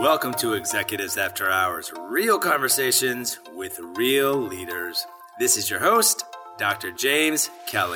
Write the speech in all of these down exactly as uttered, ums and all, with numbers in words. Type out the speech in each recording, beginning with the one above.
Welcome to Executives After Hours, real conversations with real leaders. This is your host, Doctor James Kelly.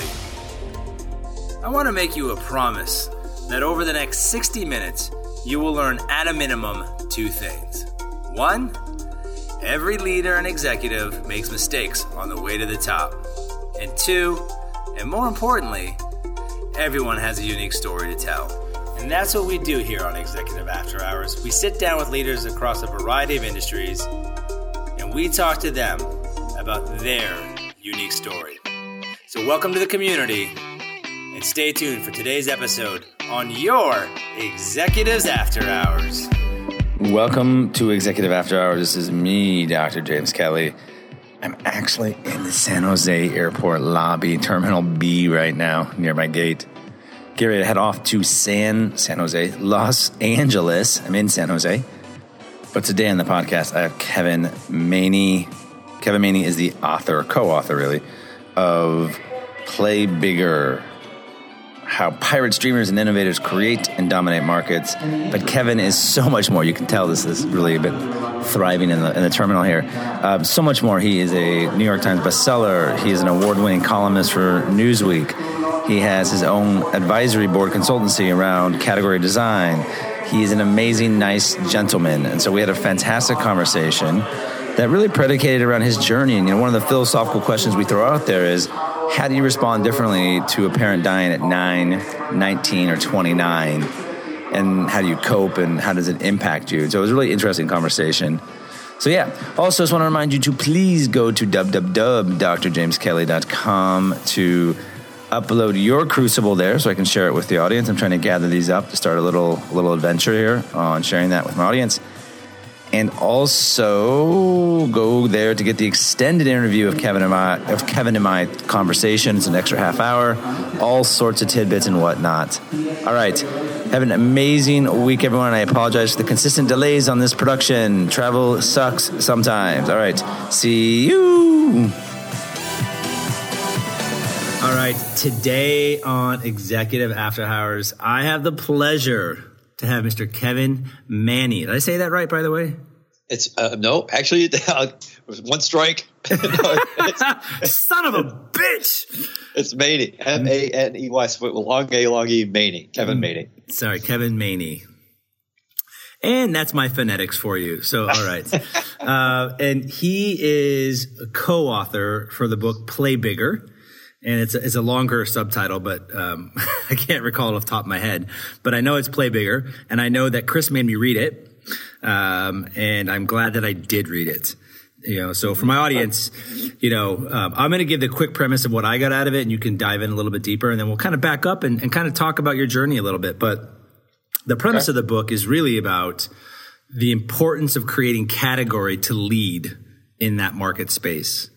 I want to make you a promise that over the next sixty minutes, you will learn at a minimum two things. One, every leader and executive makes mistakes on the way to the top. And two, and more importantly, everyone has a unique story to tell. And that's what we do here on Executive After Hours. We sit down with leaders across a variety of industries, and we talk to them about their unique story. So welcome to the community, and stay tuned for today's episode on your Executives After Hours. Welcome to Executive After Hours. This is me, Doctor James Kelly. I'm actually in the San Jose Airport lobby, Terminal B right now, near my gate. Get ready to head off to San, San Jose, Los Angeles. I'm in San Jose. But today on the podcast, I have Kevin Maney. Kevin Maney is the author, co-author really, of Play Bigger, How Pirates, Dreamers, and Innovators Create and Dominate Markets. But Kevin is so much more. You can tell this is really a bit thriving in the, in the terminal here. Uh, so much more. He is a New York Times bestseller. He is an award-winning columnist for Newsweek. He has his own advisory board consultancy around category design. He is an amazing, nice gentleman. And so we had a fantastic conversation that really predicated around his journey. And you know, one of the philosophical questions we throw out there is, how do you respond differently to a parent dying at nine, nineteen, or twenty-nine? And how do you cope, and how does it impact you? So it was a really interesting conversation. So yeah, also just want to remind you to please go to w w w dot d r james kelly dot com to upload your Crucible there so I can share it with the audience. I'm trying to gather these up to start a little little adventure here on sharing that with my audience. And also go there to get the extended interview of Kevin and my of Kevin and my conversation. It's an extra half hour, all sorts of tidbits and whatnot. All right, have an amazing week, everyone. I apologize for the consistent delays on this production. Travel sucks sometimes. All right, see you. All right, today on Executive After Hours, I have the pleasure to have Mister Kevin Maney. Did I say that right, by the way? It's uh, no, actually, uh, one strike. no, it's, Son of a bitch! It's Maney, M A N E Y, long A, long E, Maney, Kevin Maney. Sorry, Kevin Maney. And that's my phonetics for you. So, all right. uh, and he is a co-author for the book Play Bigger. And it's a, it's a longer subtitle, but um, I can't recall it off the top of my head. But I know it's Play Bigger, and I know that Chris made me read it, um, and I'm glad that I did read it. You know, so for my audience, you know, um, I'm going to give the quick premise of what I got out of it, and you can dive in a little bit deeper, and then we'll kind of back up and, and kind of talk about your journey a little bit. But the premise okay. of the book is really about the importance of creating category to lead in that market space,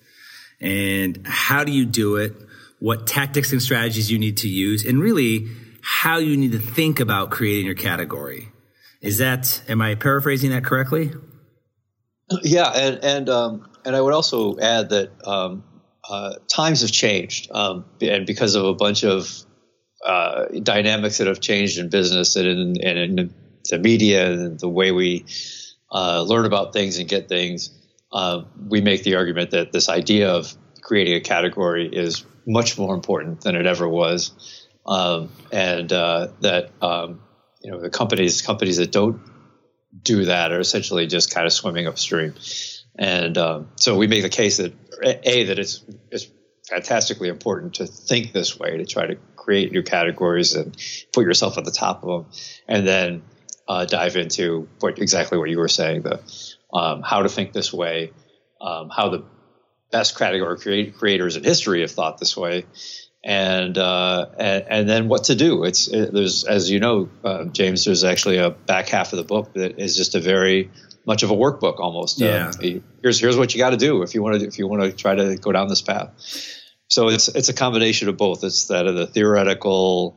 and how do you do it? What tactics and strategies you need to use, and really how you need to think about creating your category. Is that, am I paraphrasing that correctly? Yeah, and and um, and I would also add that um, uh, times have changed, um, and because of a bunch of uh, dynamics that have changed in business and in, and in the media and the way we uh, learn about things and get things, uh, we make the argument that this idea of creating a category is much more important than it ever was, um, and uh, that um, you know the companies companies that don't do that are essentially just kind of swimming upstream. And um, so we make the case that a that it's it's fantastically important to think this way, to try to create new categories and put yourself at the top of them, and then uh, dive into what exactly what you were saying, the um, how to think this way, um, how the best category create, creators in history have thought this way, and uh, and, and then what to do. It's it, there's as you know, uh, James. There's actually a back half of the book that is just a very much of a workbook almost. Yeah. Uh, here's here's what you got to do if you want to if you want to try to go down this path. So it's it's a combination of both. It's that of the theoretical,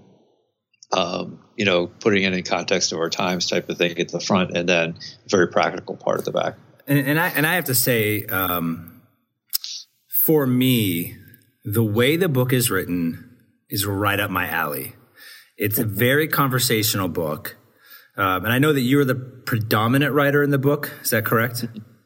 um, you know, putting it in context of our times type of thing at the front, and then very practical part at the back. And, and I and I have to say. Um For me, the way the book is written is right up my alley. It's a very conversational book Um, and I know that you're the predominant writer in the book. Is that correct?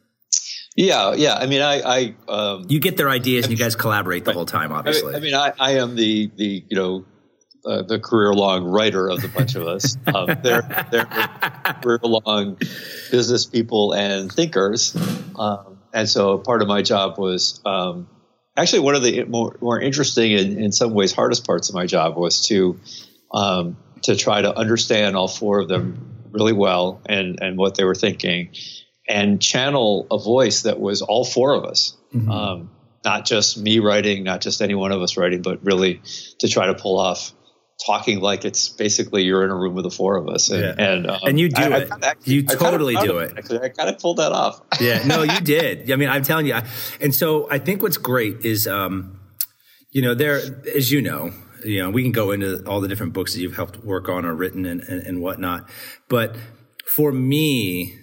Yeah, yeah. I mean, I, I um, you get their ideas and you guys collaborate the whole time, obviously. I, I mean, I, I am the the you know uh, the career long writer of the bunch of us. Um, they're they're career long business people and thinkers, um, and so part of my job was um, actually one of the more more interesting and in some ways hardest parts of my job was to um, to try to understand all four of them really well and and what they were thinking. And channel a voice that was all four of us, mm-hmm. um, not just me writing, not just any one of us writing, but really to try to pull off talking like it's basically you're in a room with the four of us. And yeah. and, um, and you do I, it. I actually, you totally do it. it. Actually, I kind of pulled that off. Yeah, no, you did. I mean, I'm telling you. And so I think what's great is, um, you know, there, as you know, you know, we can go into all the different books that you've helped work on or written and, and, and whatnot. But for me,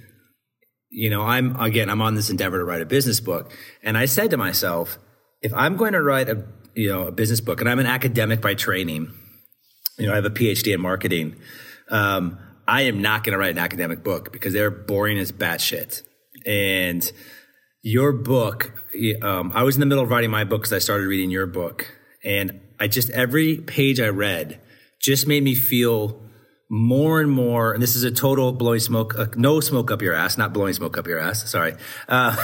you know, I'm, again, I'm on this endeavor to write a business book. And I said to myself, if I'm going to write a, you know, a business book, and I'm an academic by training, you know, I have a P H D in marketing. Um, I am not going to write an academic book because they're boring as batshit. And your book, um, I was in the middle of writing my book because I started reading your book. And I just, every page I read just made me feel more and more, and this is a total blowing smoke, uh, no smoke up your ass, not blowing smoke up your ass, sorry. Uh,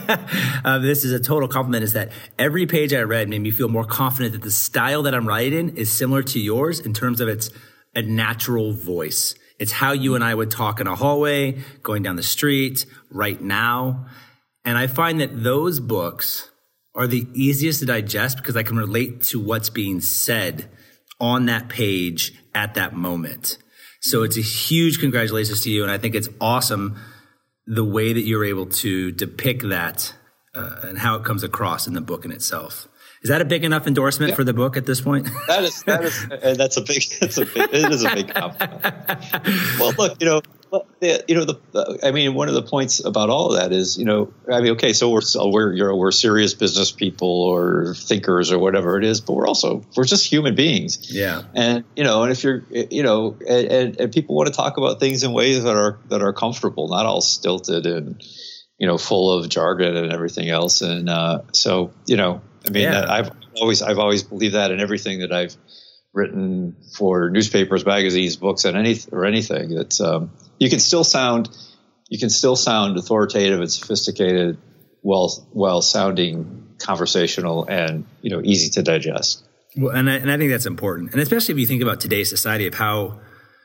uh, this is a total compliment, is that every page I read made me feel more confident that the style that I'm writing is similar to yours in terms of it's a natural voice. It's how you and I would talk in a hallway, going down the street, right now. And I find that those books are the easiest to digest because I can relate to what's being said on that page at that moment. So it's a huge congratulations to you. And I think it's awesome the way that you're able to depict that uh, and how it comes across in the book in itself. Is that a big enough endorsement yeah. for the book at this point? That is, that is, and that's a big, that's a big, it is a big compliment. Well, look, you know, you know, the, I mean, one of the points about all of that is, you know, I mean, okay, so we're, we're, you know, we're serious business people or thinkers or whatever it is, but we're also, we're just human beings. Yeah. And, you know, and if you're, you know, and, and, and people want to talk about things in ways that are, that are comfortable, not all stilted and, you know, full of jargon and everything else. And, uh, so, you know, I mean, yeah. I've always, I've always believed that in everything that I've written for newspapers, magazines, books, and any or anything. That um, you can still sound, you can still sound authoritative and sophisticated, while while sounding conversational and you know easy to digest. Well, and I, and I think that's important, and especially if you think about today's society of how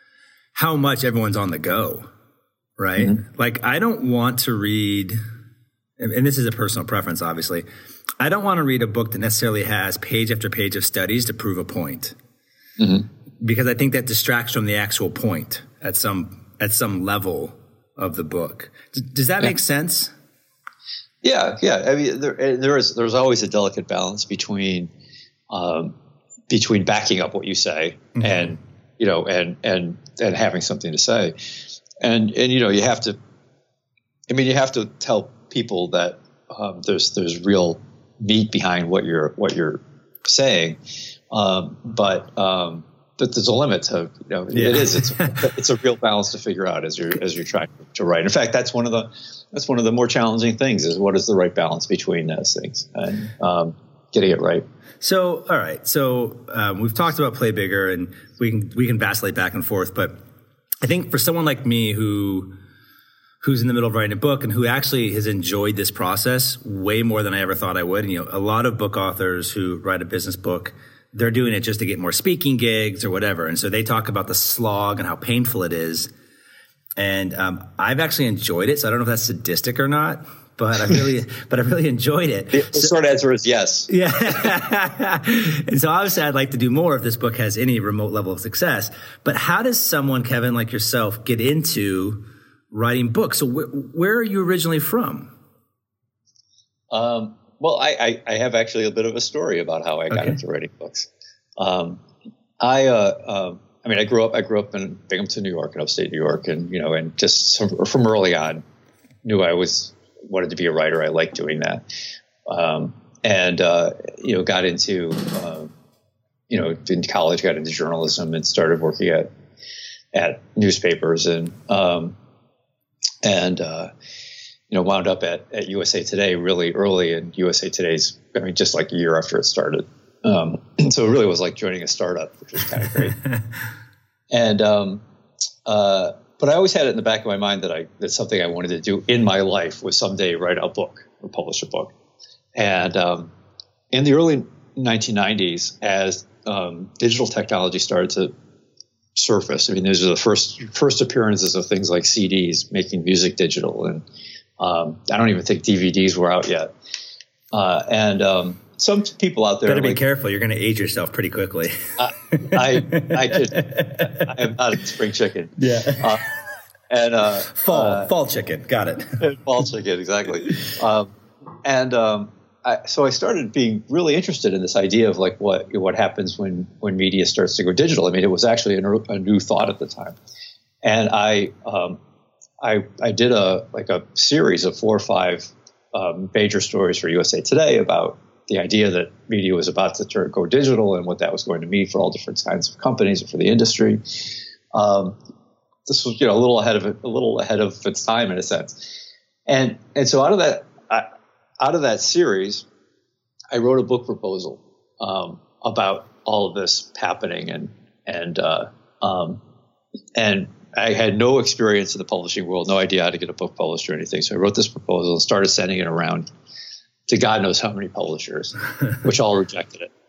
how much everyone's on the go, right? Mm-hmm. Like, I don't want to read, and this is a personal preference, obviously. I don't want to read a book that necessarily has page after page of studies to prove a point, mm-hmm. because I think that distracts from the actual point at some at some level of the book. D- does that yeah. make sense? Yeah, yeah. I mean, there there is there's always a delicate balance between um, between backing up what you say mm-hmm. and you know and and and having something to say, and and you know you have to. I mean, you have to tell people that um, there's there's real meat behind what you're what you're saying, um, but um, but there's a limit to you know yeah. it is it's it's a real balance to figure out as you're as you're trying to write. In fact, that's one of the that's one of the more challenging things is what is the right balance between those things and um, getting it right. So all right, so um, we've talked about Play Bigger, and we can we can vacillate back and forth, but I think for someone like me who who's in the middle of writing a book and who actually has enjoyed this process way more than I ever thought I would. And, you know, a lot of book authors who write a business book, they're doing it just to get more speaking gigs or whatever. And so they talk about the slog and how painful it is. And um, I've actually enjoyed it. So I don't know if that's sadistic or not, but I really, but I really enjoyed it. The so, short answer is yes. Yeah. And so obviously I'd like to do more if this book has any remote level of success. But how does someone, Kevin, like yourself, get into writing books? So wh- where are you originally from? Um, well, I, I, I have actually a bit of a story about how I got okay. into writing books. Um, I, uh, um, I mean, I grew up, I grew up in Binghamton, New York, in upstate New York. And, you know, and just from, from early on knew I was, wanted to be a writer. I liked doing that. Um, and, uh, you know, got into, uh, you know, in college, got into journalism and started working at, at newspapers and um, and uh, you know wound up at, at U S A Today really early. And U S A Today's, I mean, just like a year after it started. Um, so it really was like joining a startup, which was kind of great. and um, uh, but I always had it in the back of my mind that I that's something I wanted to do in my life was someday write a book or publish a book. And um, in the early nineteen nineties, as um, digital technology started to surface, I mean, those are the first first appearances of things like C Ds, making music digital, and um, I don't even think D V Ds were out yet. Uh, and um, some people out there better be like, careful; you're going to age yourself pretty quickly. I, I, I could, I am not a spring chicken. Yeah, uh, and uh, fall, uh, fall chicken. Got it. Fall chicken, exactly. Um, and um, I, so I started being really interested in this idea of like what what happens when when media starts to go digital. I mean, it was actually a, a new thought at the time, and I um, I I did a like a series of four or five um, major stories for U S A Today about the idea that media was about to turn go digital and what that was going to mean for all different kinds of companies and for the industry. Um, this was you know a little ahead of it, a little ahead of its time in a sense, and and so out of that. I, Out of that series, I wrote a book proposal um, about all of this happening, and and uh, um, and I had no experience in the publishing world, no idea how to get a book published or anything. So I wrote this proposal and started sending it around to God knows how many publishers, which all rejected it.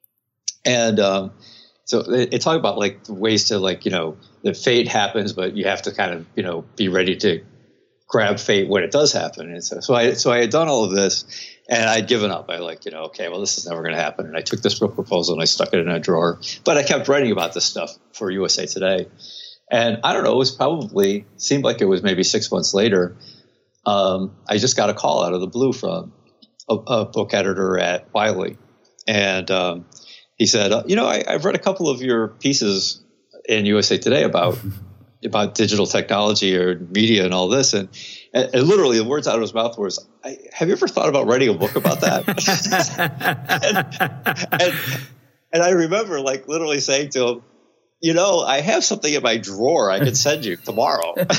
And um, so it, it talked about like the ways to like you know the fate happens, but you have to kind of you know be ready to grab fate when it does happen. And so, so I, so I had done all of this and I'd given up. I like, you know, okay, well, this is never going to happen. And I took this book proposal and I stuck it in a drawer, but I kept writing about this stuff for U S A Today. And I don't know, it was probably, seemed like it was maybe six months later. Um, I just got a call out of the blue from a, a book editor at Wiley. And, um, he said, uh, you know, I, I've read a couple of your pieces in U S A Today about about digital technology or media and all this. And, and, and literally the words out of his mouth was, I, have you ever thought about writing a book about that? and, and, and I remember like literally saying to him, you know, I have something in my drawer I could send you tomorrow. and,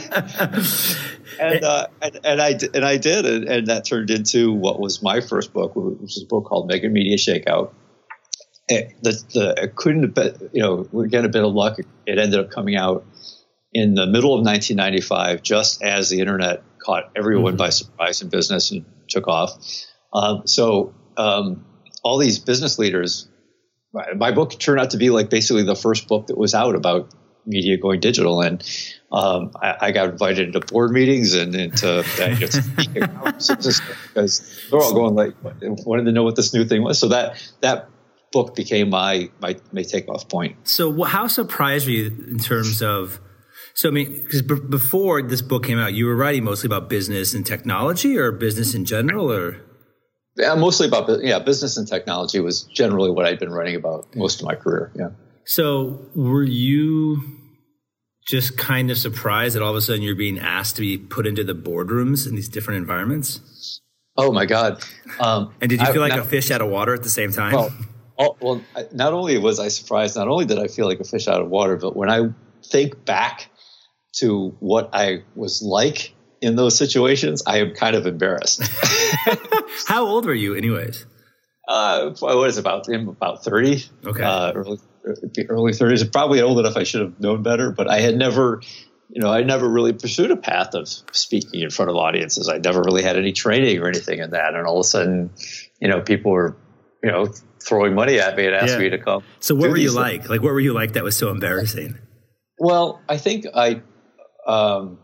uh, and, and I, and I did. And, and that turned into what was my first book, which was a book called Mega Media Shakeout. It, the, the, it couldn't have been, you know, we get a bit of luck. It ended up coming out in the middle of nineteen ninety-five, just as the internet caught everyone mm-hmm. by surprise in business and took off. Um, so um, all these business leaders, my, my book turned out to be like basically the first book that was out about media going digital. And um, I, I got invited into board meetings and into uh, speaking conferences because they're all going like, wanted to know what this new thing was. So that that book became my my, my takeoff point. So how surprised were you in terms of, so I mean, because b- before this book came out, you were writing mostly about business and technology or business in general, or? Yeah, mostly about, yeah, business and technology was generally what I'd been writing about most of my career, yeah. So were you just kind of surprised that all of a sudden you're being asked to be put into the boardrooms in these different environments? Oh, my God. Um, and did you feel I, like not, a fish out of water at the same time? Well, all, well, not only was I surprised, not only did I feel like a fish out of water, but when I think back to what I was like in those situations, I am kind of embarrassed. How old were you anyways? Uh, what is it, about, I'm about thirty, okay. uh, early, early thirties, probably old enough I should have known better, but I had never, you know, I never really pursued a path of speaking in front of audiences. I never really had any training or anything in that. And all of a sudden, you know, people were, you know, throwing money at me and asking yeah. me to come. So what were you like? Things. Like, what were you like that was so embarrassing? Well, I think I, um,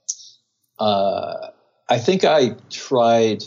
uh, I think I tried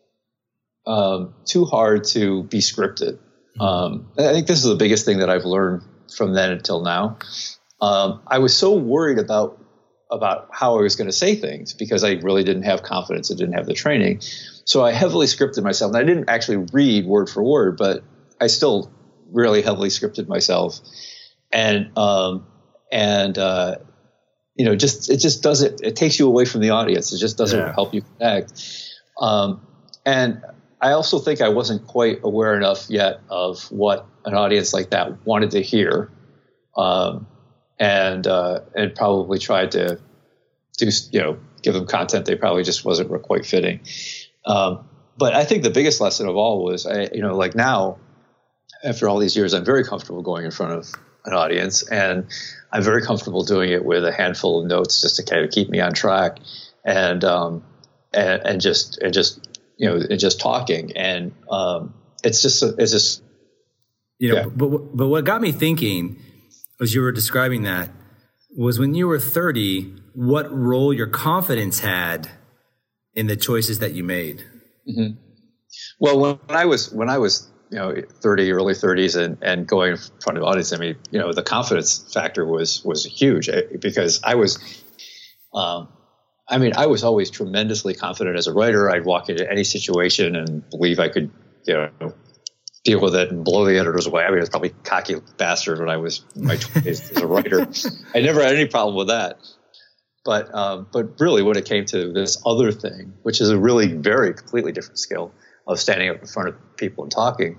um, too hard to be scripted. Um, I think this is the biggest thing that I've learned from then until now. Um, I was so worried about about how I was going to say things because I really didn't have confidence. I didn't have the training. So I heavily scripted myself. And I didn't actually read word for word, but I still really heavily scripted myself. And, um, and, uh, you know, just, it just doesn't, it takes you away from the audience. It just doesn't yeah. help you connect. Um, and I also think I wasn't quite aware enough yet of what an audience like that wanted to hear. Um, and uh, and probably tried to do, you know, give them content they probably just wasn't quite fitting. Um, but I think the biggest lesson of all was, I, you know, like now, after all these years, I'm very comfortable going in front of an audience, and I'm very comfortable doing it with a handful of notes just to kind of keep me on track, and um, and, and just and just you know and just talking, and um, it's just it's just you know. Yeah. But but what got me thinking as you were describing that was when you were thirty, what role your confidence had in the choices that you made. Mm-hmm. Well, when I was when I was you know, thirty, early thirties, and, and going in front of an audience, I mean, you know, the confidence factor was was huge because I was, um, I mean, I was always tremendously confident as a writer. I'd walk into any situation and believe I could, you know, deal with it and blow the editors away. I mean, I was probably a cocky bastard when I was in my twenties as a writer. I never had any problem with that. But um, but really, when it came to this other thing, which is a really very completely different skill of standing up in front of people and talking,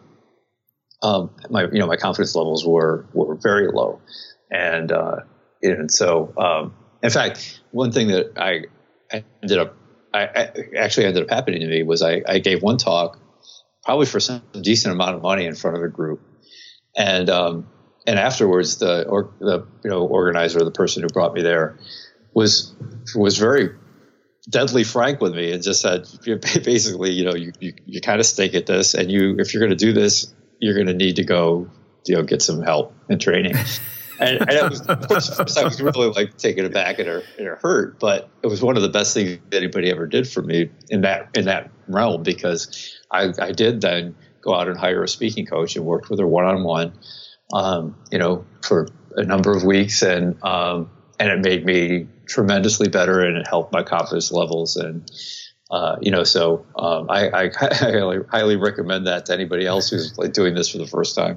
um, my you know my confidence levels were were very low, and uh, and so um, in fact, one thing that I, I ended up I, I actually ended up happening to me was I, I gave one talk, probably for some decent amount of money in front of a group, and um, and afterwards the or the you know organizer, the person who brought me there, was was very deadly frank with me and just said, basically, you know, you, you, you kind of stink at this, and you, if you're going to do this, you're going to need to go, you know, get some help and training. and, and it was, of course, I was really like taken aback and it, and it hurt, but it was one of the best things anybody ever did for me in that, in that realm, because I, I did then go out and hire a speaking coach and worked with her one-on-one, um, you know, for a number of weeks. And, um, and it made me tremendously better, and it helped my confidence levels. And, uh, you know, so um, I, I, I highly, highly recommend that to anybody else who's like doing this for the first time.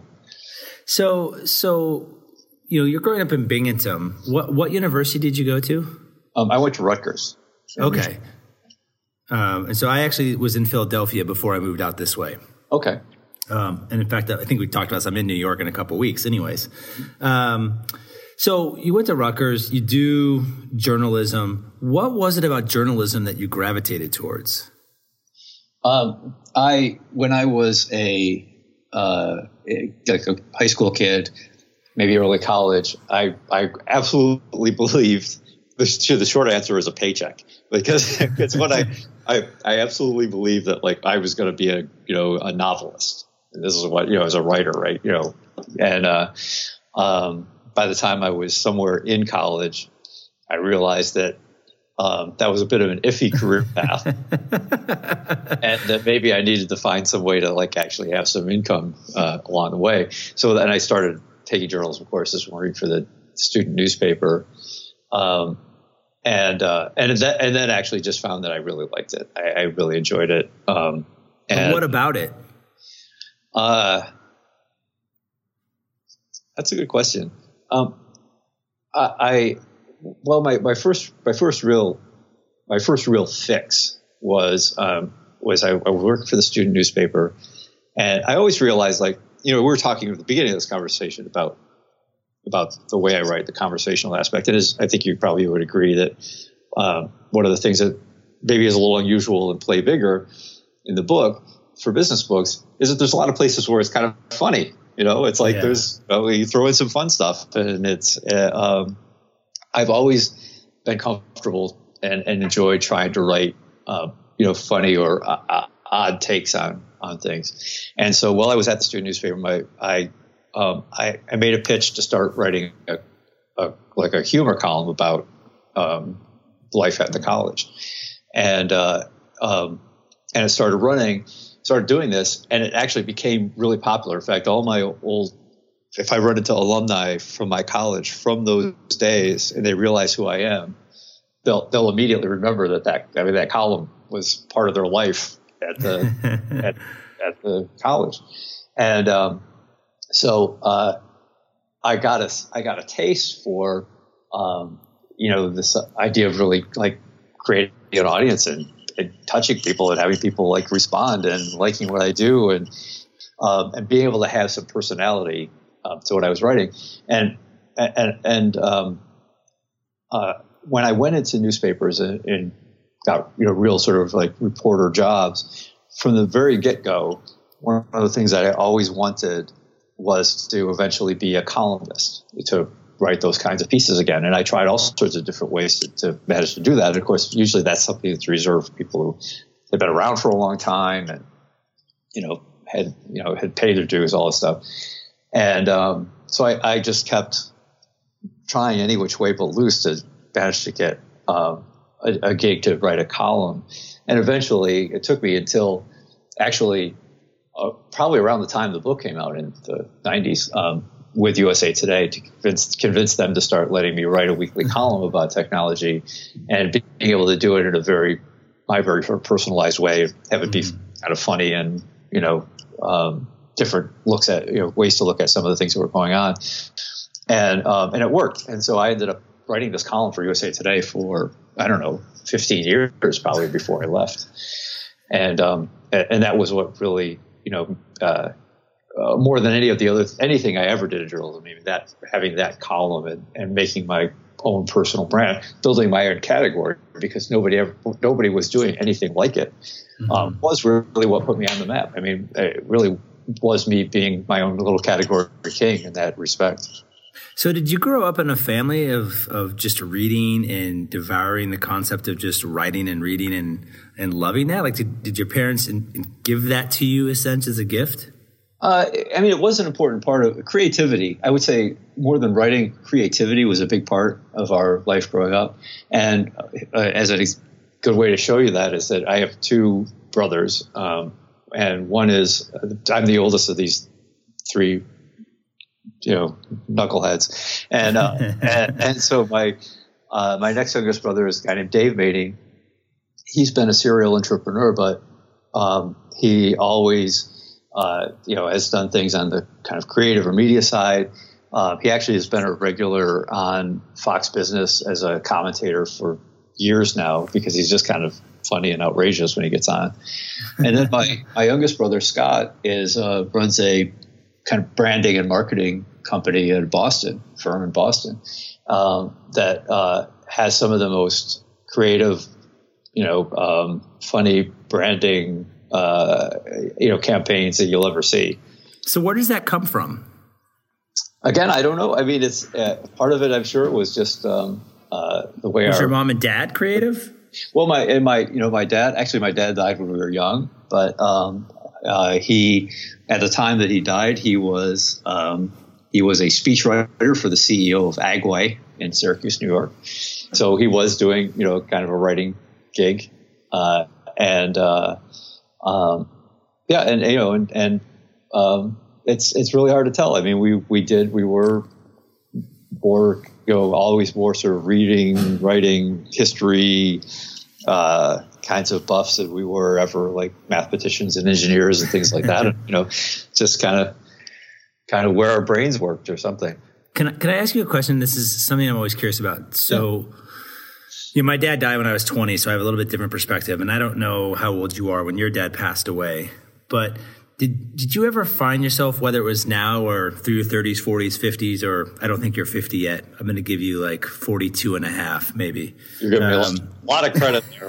So, so you know, you're growing up in Binghamton. What what university did you go to? Um, I went to Rutgers. Okay. Um, and so I actually was in Philadelphia before I moved out this way. Okay. Um, and in fact, I think we talked about this. I'm in New York in a couple of weeks anyways. Um, so you went to Rutgers, you do journalism. What was it about journalism that you gravitated towards? Um, I, when I was a, uh, a, like a high school kid, maybe early college, I, I absolutely believed the, the short answer is a paycheck, because it's what I, I, I absolutely believed that like I was going to be a, you know, a novelist. And this is what, you know, as a writer, right. You know, and, uh, um, by the time I was somewhere in college, I realized that um, that was a bit of an iffy career path, and that maybe I needed to find some way to like actually have some income uh, along the way. So then I started taking journalism courses, working for the student newspaper, um, and uh, and that, and then actually just found that I really liked it. I, I really enjoyed it. Um, and what about it? Uh, that's a good question. Um, I, I, well, my, my first, my first real, my first real fix was, um, was I, I worked for the student newspaper, and I always realized, like, you know, we were talking at the beginning of this conversation about, about the way I write, the conversational aspect. And as I think you probably would agree that, um, one of the things that maybe is a little unusual in Play Bigger in the book for business books is that there's a lot of places where it's kind of funny. You know, it's like yeah. there's well, you throw in some fun stuff, and it's. Uh, um, I've always been comfortable and, and enjoyed trying to write, uh, you know, funny or uh, odd takes on on things. And so while I was at the student newspaper, my I um, I, I made a pitch to start writing a, a like a humor column about um, life at the college, and uh, um, and it started running. Started doing this, and it actually became really popular. In fact, all my old, if I run into alumni from my college from those days and they realize who I am, they'll they'll immediately remember that that I mean that column was part of their life at the at, at the college, and um, so uh, I got a I got a taste for um, you know this idea of really like creating an audience and. And touching people and having people like respond and liking what I do, and um, and being able to have some personality um, to what I was writing. And and and um, uh, when I went into newspapers and, and got you know real sort of like reporter jobs from the very get-go, one of the things that I always wanted was to eventually be a columnist, to write those kinds of pieces again. And I tried all sorts of different ways to, to manage to do that. And of course, usually that's something that's reserved for people who have been around for a long time and, you know, had, you know, had paid their dues, all this stuff. And um, so I, I just kept trying any which way but loose to manage to get um, a, a gig to write a column. And eventually it took me until actually uh, probably around the time the book came out in the nineties um, with U S A Today to convince, convince them to start letting me write a weekly column about technology and being able to do it in a very, my very personalized way, have it be mm-hmm. kind of funny and, you know, um, different looks at, you know, ways to look at some of the things that were going on. And, um, and it worked. And so I ended up writing this column for U S A Today for, I don't know, fifteen years probably before I left. And, um, and, and that was what really, you know, uh, uh, more than any of the other, anything I ever did in journalism, even that, having that column and, and making my own personal brand, building my own category because nobody ever, nobody was doing anything like it, mm-hmm. um, was really what put me on the map. I mean, it really was me being my own little category king in that respect. So did you grow up in a family of, of just reading and devouring the concept of just writing and reading and, and loving that? Like, did, did your parents in, in give that to you, a sense, as a gift? Uh, I mean, it was an important part of creativity. I would say more than writing, creativity was a big part of our life growing up. And uh, as a good way to show you that is that I have two brothers, um, and one is, I'm the oldest of these three, you know, knuckleheads. And, uh, and, and so my, uh, my next youngest brother is a guy named Dave Mating. He's been a serial entrepreneur, but, um, he always, uh, you know, has done things on the kind of creative or media side. Uh, he actually has been a regular on Fox Business as a commentator for years now because he's just kind of funny and outrageous when he gets on. And then my, my youngest brother, Scott, is, uh, runs a kind of branding and marketing company in Boston, firm in Boston, um, that uh, has some of the most creative, you know, um, funny branding, uh, you know, campaigns that you'll ever see. So where does that come from? Again, I don't know. I mean, it's uh, part of it. I'm sure it was just um, uh, the way. Was our, your mom and dad creative? Well, my and my you know my dad actually my dad died when we were young, but um, uh, he at the time that he died he was um, he was a speechwriter for the C E O of Agway in Syracuse, New York. So he was doing you know kind of a writing gig, uh, and uh, um, yeah, and you know and and um, it's it's really hard to tell. I mean, we we did we were more you know always more sort of reading, writing, history. Uh, kinds of buffs that we were ever like mathematicians and engineers and things like that. And, you know, just kind of, kind of where our brains worked or something. Can I, can I ask you a question? This is something I'm always curious about. So, yeah. you know, my dad died when I was twenty, so I have a little bit different perspective. And I don't know how old you are when your dad passed away, but did did you ever find yourself, whether it was now or through your thirties, forties, fifties, or I don't think you're fifty yet. I'm going to give you like forty-two and a half, maybe. You're giving me um, a lot of credit there.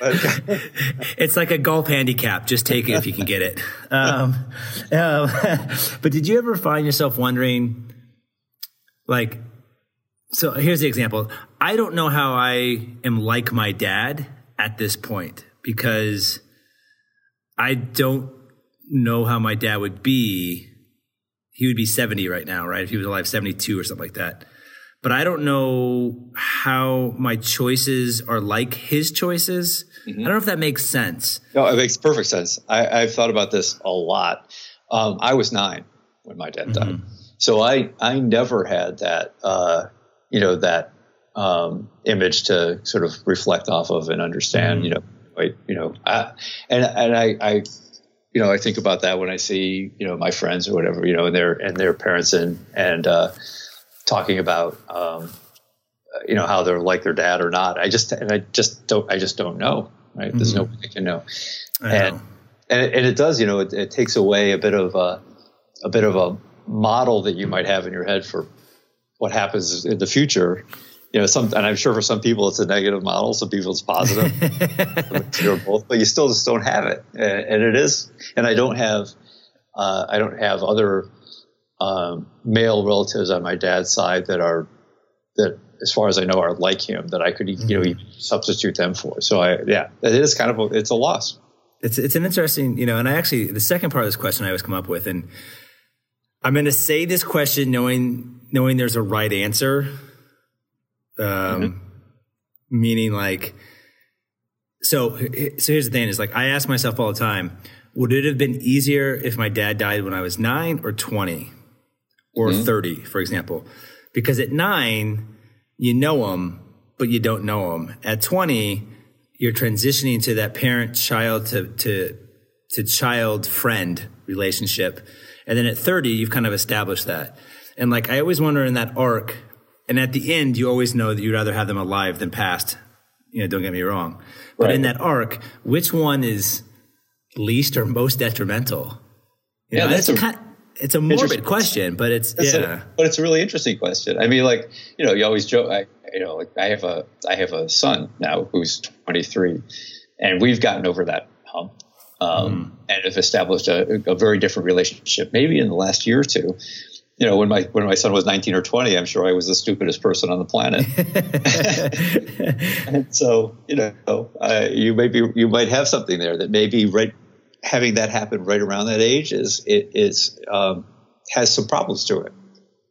It's like a golf handicap. Just take it if you can get it. Um, um, but did you ever find yourself wondering, like, so here's the example. I don't know how I am like my dad at this point because I don't know how my dad would be. He would be seventy right now, right? If he was alive, seventy-two or something like that. But I don't know how my choices are like his choices. Mm-hmm. I don't know if that makes sense. No, it makes perfect sense. I, I've thought about this a lot. Um, I was nine when my dad died. Mm-hmm. So I, I never had that, uh, you know, that um, image to sort of reflect off of and understand, mm-hmm. you know, like, you know, I, and, and I, I, you know, I think about that when I see, you know, my friends or whatever, you know, and their, and their parents and, and, uh, talking about, um, you know, how they're like their dad or not. I just, and I just don't, I just don't know, right? Mm-hmm. There's no way I can know. I and, know. and, it, and it does, you know, it, it takes away a bit of a, a bit of a model that you might have in your head for what happens in the future. You know, some, and I'm sure for some people it's a negative model, some people it's positive. You're both, but you still just don't have it, and, and it is. And I don't have, uh, I don't have other um, male relatives on my dad's side that are that, as far as I know, are like him that I could, you know, even substitute them for. So I, yeah, it is kind of a, it's a loss. It's it's an interesting, you know, and I actually the second part of this question I always come up with, and I'm going to say this question knowing knowing there's a right answer. Um, mm-hmm. Meaning like, so, so here's the thing is like, I ask myself all the time, would it have been easier if my dad died when I was nine or twenty or mm-hmm. thirty, for example? Because at nine, you know him, but you don't know him. At twenty, you're transitioning to that parent child to, to, to child friend relationship. And then at thirty, you've kind of established that. And like, I always wonder in that arc, and at the end, you always know that you'd rather have them alive than passed. You know, don't get me wrong. But right. in that arc, which one is least or most detrimental? You yeah, know, that's a, kind of, it's a morbid question, but it's yeah. A, but it's a really interesting question. I mean, like, you know, you always joke. I, you know, like I have a I have a son now who's twenty-three, and we've gotten over that hump um, mm. and have established a, a very different relationship. Maybe in the last year or two. You know, when my when my son was nineteen or twenty, I'm sure I was the stupidest person on the planet. And so, you know, uh, you may be you might have something there that maybe right having that happen right around that age is it is um, has some problems to it.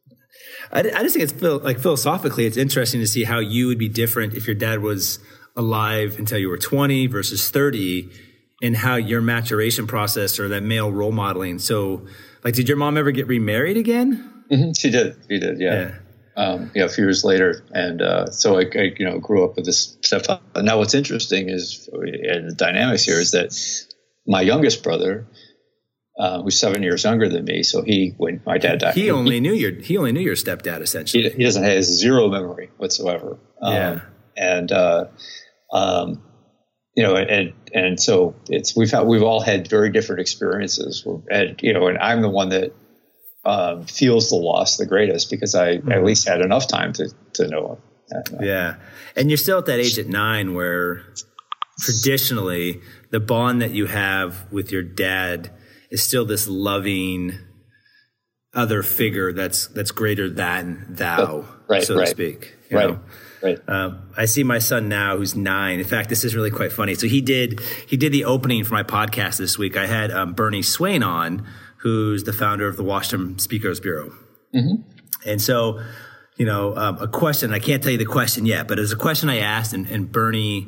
I, I just think it's like philosophically, it's interesting to see how you would be different if your dad was alive until you were twenty versus thirty, and how your maturation process or that male role modeling. So. Like, did your mom ever get remarried again? Mm-hmm. She did. She did. Yeah. Yeah. Um, yeah. A few years later, and uh, so I, I, you know, grew up with this stuff. Now, what's interesting is, and the dynamics here is that my youngest brother, uh, who's seven years younger than me, so he, when my dad died, he only he, knew your he only knew your stepdad essentially. He, he doesn't have zero memory whatsoever. Um, yeah. And uh, um, you know, and and so it's we've had, we've all had very different experiences, and you know, and I'm the one that um, feels the loss the greatest because I mm-hmm. at least had enough time to to know him. Yeah, and you're still at that age at nine where traditionally the bond that you have with your dad is still this loving other figure that's that's greater than thou, right, so right, to speak. You right. know? Right. Um, I see my son now who's nine. In fact, this is really quite funny. So he did he did the opening for my podcast this week. I had um, Bernie Swain on, who's the founder of the Washington Speakers Bureau. Mm-hmm. And so, you know, um, a question, I can't tell you the question yet, but it was a question I asked, and, and Bernie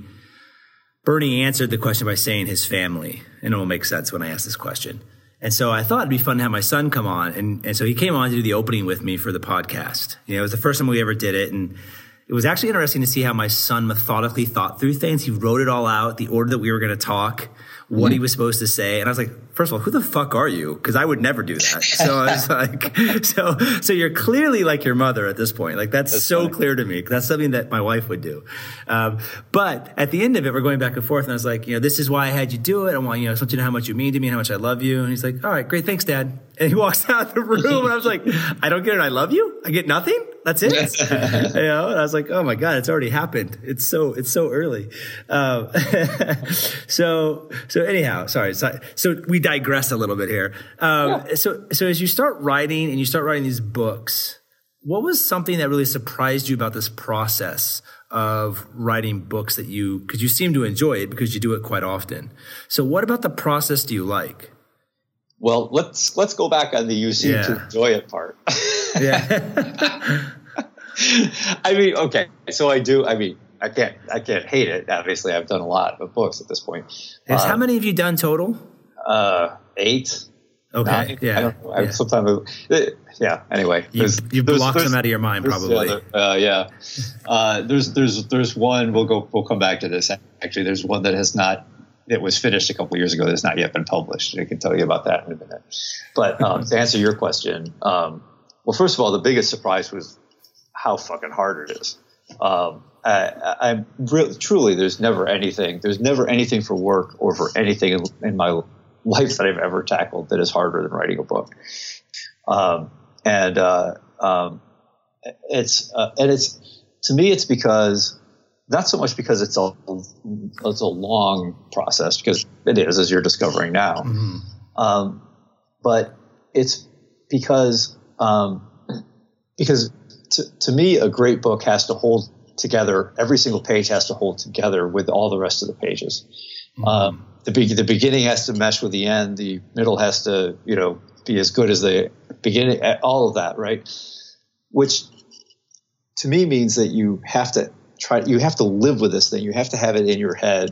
Bernie answered the question by saying his family. And it will make sense when I ask this question. And so I thought it'd be fun to have my son come on. And, and so he came on to do the opening with me for the podcast. You know, it was the first time we ever did it. And it was actually interesting to see how my son methodically thought through things. He wrote it all out, the order that we were going to talk, what mm-hmm. he was supposed to say. And I was like, first of all, who the fuck are you? Because I would never do that. So I was like, so so you're clearly like your mother at this point. Like that's, that's so funny. Clear to me. That's something that my wife would do. Um, but at the end of it, we're going back and forth. And I was like, you know, this is why I had you do it. I want, you know, I just want you to know how much you mean to me and how much I love you. And he's like, all right, great. Thanks, Dad. And he walks out the room and I was like, I don't get it. I love you. I get nothing. That's it. You know, and I was like, oh my God, it's already happened. It's so, it's so early. Um, so, so anyhow, sorry. So, so we digress a little bit here. Um, yeah. so, so as you start writing and you start writing these books, what was something that really surprised you about this process of writing books that you, cause you seem to enjoy it because you do it quite often. So what about the process do you like? Well, let's let's go back on the you seem yeah. to enjoy it part. Yeah. I mean, okay, so I do. I mean, I can't I can't hate it. Obviously, I've done a lot of books at this point. Yes, um, how many have you done total? Uh, eight. Okay. Nine? Yeah. I don't know. Yeah. I, sometimes, yeah. Anyway, you, you blocked them out of your mind, probably. The other, uh, yeah. Uh, there's there's there's one. We'll go. We'll come back to this. Actually, there's one that has not. It was finished a couple of years ago. That's not yet been published. I can tell you about that in a minute. But um, to answer your question, um, well, first of all, the biggest surprise was how fucking hard it is. Um, I, I'm really, truly, there's never anything, there's never anything for work or for anything in, in my life that I've ever tackled that is harder than writing a book. Um, and uh, um, it's uh, and it's to me it's because not so much because it's a it's a long process, because it is, as you're discovering now, mm-hmm. um, but it's because um, because to, to me a great book has to hold together. Every single page has to hold together with all the rest of the pages. Mm-hmm. Um, the be- the beginning has to mesh with the end. The middle has to, you know, be as good as the beginning. All of that, right? Which to me means that you have to try. You have to live with this thing. You have to have it in your head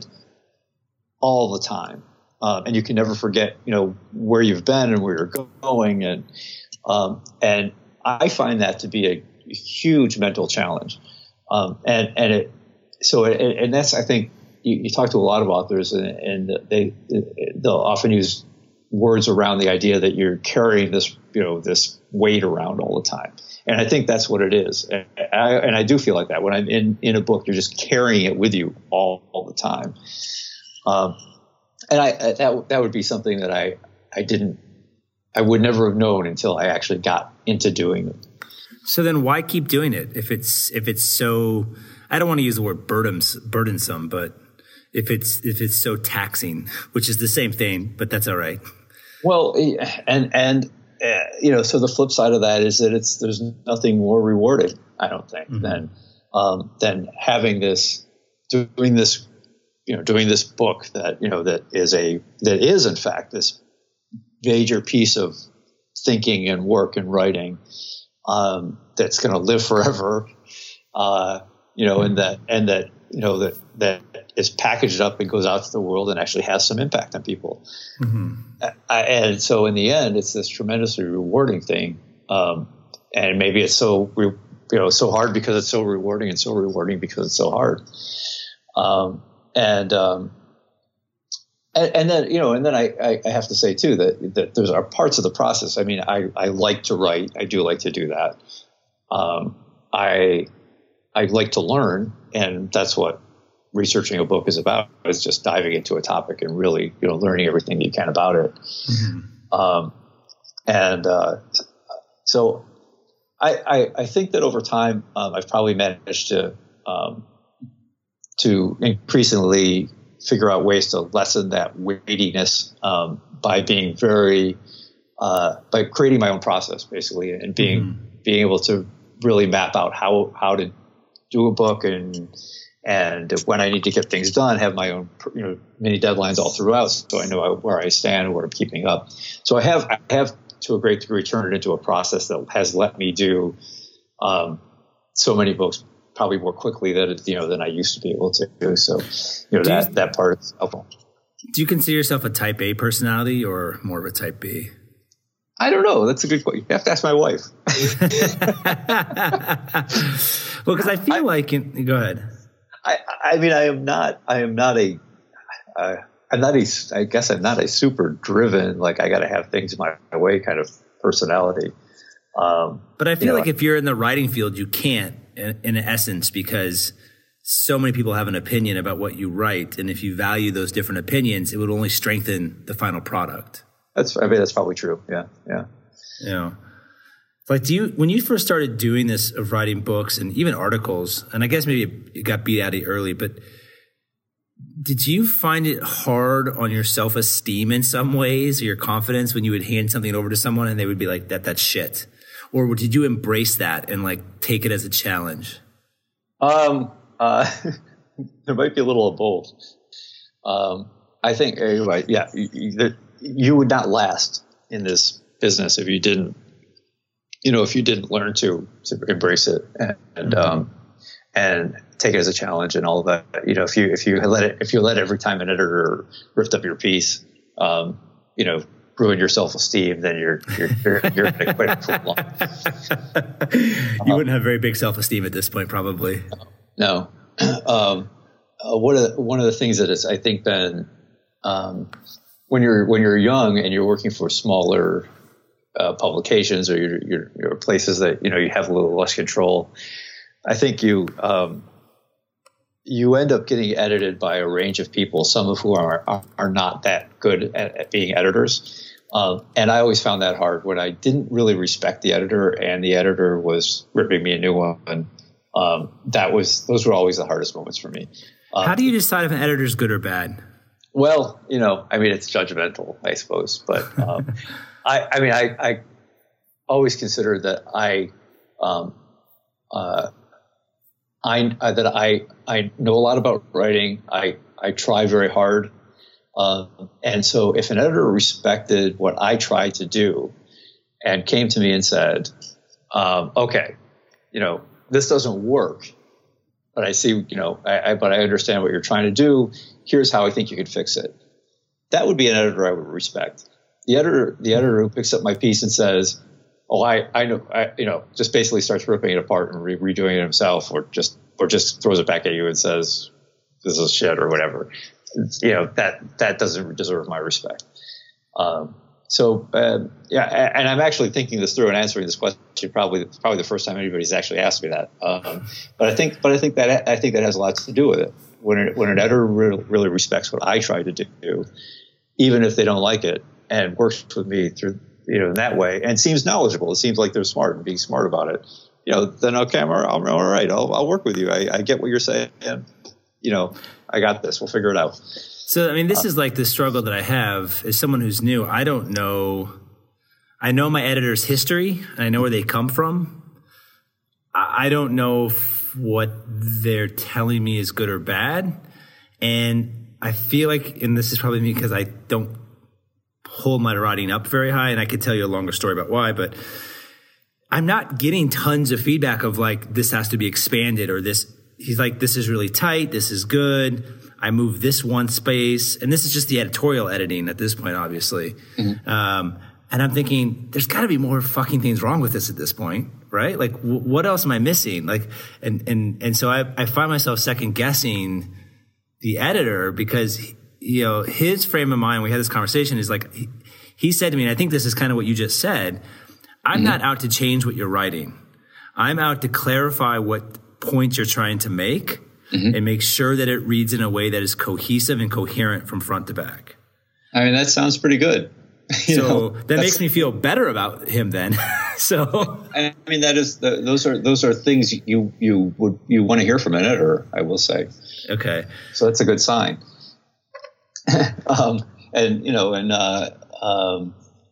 all the time, um, and you can never forget, you know, where you've been and where you're going. And um, and I find that to be a huge mental challenge. Um, and, and it, so, it, and that's, I think you, you talk to a lot of authors and, and they, they'll often use words around the idea that you're carrying this, you know, this weight around all the time. And I think that's what it is. And I, and I do feel like that when I'm in, in a book, you're just carrying it with you all, all the time. Um, and I, that, that would be something that I, I didn't, I would never have known until I actually got into doing it. So then why keep doing it if it's if it's so, I don't want to use the word burdens, burdensome, but if it's if it's so taxing, which is the same thing, but that's all right. Well, and and uh, you know, so the flip side of that is that it's there's nothing more rewarding, I don't think, mm-hmm. than um, than having this doing this you know doing this book that you know that is a that is in fact this major piece of thinking and work and writing. Um, that's going to live forever, uh, you know, and that, and that, you know, that, that is packaged up and goes out to the world and actually has some impact on people. Mm-hmm. I, and so in the end, it's this tremendously rewarding thing. Um, and maybe it's so, re, you know, so hard because it's so rewarding and so rewarding because it's so hard. Um, and, um, And, and then, you know, and then I, I, I have to say, too, that, that there's are parts of the process. I mean, I, I like to write. I do like to do that. Um, I I like to learn. And that's what researching a book is about, is just diving into a topic and really, you know, learning everything you can about it. Mm-hmm. Um, and uh, so I, I, I think that over time, um, I've probably managed to um, to increasingly figure out ways to lessen that weightiness um, by being very uh, by creating my own process, basically, and being mm-hmm. being able to really map out how how to do a book and and when I need to get things done, have my own you know mini deadlines all throughout, so I know where I stand and what I'm keeping up. So I have I have to a great degree turned it into a process that has let me do um, so many books probably more quickly than you know than I used to be able to do. So, you know, do that you, that part is helpful. Do you consider yourself a type A personality or more of a type B? I don't know. That's a good question. You have to ask my wife. Well, because I feel I, like in, go ahead. I I mean I am not I am not a uh, I'm not a I guess I'm not a super driven, like I got to have things my way kind of personality. Um, but I feel you know, like if you're in the writing field, you can't. In, in essence, because so many people have an opinion about what you write, and if you value those different opinions, it would only strengthen the final product. That's, I mean, that's probably true. Yeah, yeah. You know, like, do you when you first started doing this of writing books and even articles, and I guess maybe it got beat out of you early, but did you find it hard on your self-esteem in some ways, or your confidence, when you would hand something over to someone and they would be like, "That that's shit"? Or did you embrace that and like take it as a challenge? Um, uh, there might be a little of both. Um, I think, anyway, yeah, you, you, you would not last in this business if you didn't, you know, if you didn't learn to, to embrace it and, and, mm-hmm. um, and take it as a challenge and all of that. You know, if you, if you let it, if you let every time an editor ripped up your piece, um, you know, ruin your self-esteem, then you're you're you're, you're going to quit it for long. You wouldn't have very big self-esteem at this point, probably. No. Um, uh, one of the, one of the things that has, I think, been um, when you're when you're young and you're working for smaller uh, publications or you're, you're, you're places that you know you have a little less control, I think you um, you end up getting edited by a range of people, some of whom are are, are not that good at, at being editors. Um, and I always found that hard when I didn't really respect the editor and the editor was ripping me a new one. Um, that was, those were always the hardest moments for me. Um, How do you decide if an editor is good or bad? Well, you know, I mean, it's judgmental, I suppose, but, um, I, I mean, I, I always consider that I, um, uh, I, uh, that I, I know a lot about writing. I, I try very hard. Um, and so if an editor respected what I tried to do and came to me and said, um, okay, you know, this doesn't work, but I see, you know, I, I, but I understand what you're trying to do. Here's how I think you could fix it. That would be an editor I would respect. The editor, the editor who picks up my piece and says, oh, I, I know, I, you know, just basically starts ripping it apart and re- redoing it himself, or just, or just throws it back at you and says, this is shit or whatever. You know, that, that doesn't deserve my respect. Um, so, uh, yeah, and I'm actually thinking this through and answering this question. Probably, probably the first time anybody's actually asked me that. Um, but I think, but I think that, I think that has a lot to do with it. When, it, when an editor really, really respects what I try to do, even if they don't like it, and works with me through, you know, in that way, and seems knowledgeable. It seems like they're smart and being smart about it. You know, then okay, I'm, I'm all right. I'll, I'll work with you. I, I get what you're saying. You know, I got this. We'll figure it out. So, I mean, this uh, is like the struggle that I have as someone who's new. I don't know. I know my editor's history, and I know where they come from. I, I don't know if what they're telling me is good or bad. And I feel like, and this is probably me because I don't hold my writing up very high, and I could tell you a longer story about why, but I'm not getting tons of feedback of like, this has to be expanded, or this, he's like, this is really tight, this is good, I move this one space, and this is just the editorial editing at this point, obviously. Mm-hmm. Um, and I'm thinking, there's got to be more fucking things wrong with this at this point, right? Like, w- what else am I missing? Like, and and and so I, I find myself second guessing the editor because, you know, his frame of mind, we had this conversation, is like, he, he said to me, and I think this is kind of what you just said, I'm mm-hmm. not out to change what you're writing. I'm out to clarify what points you're trying to make mm-hmm. and make sure that it reads in a way that is cohesive and coherent from front to back. I mean, that sounds pretty good. You so know, that makes me feel better about him then. So I mean, that is the, those are those are things you you would you want to hear from an editor, I will say. Okay. So that's a good sign. um, and you know, and uh, um,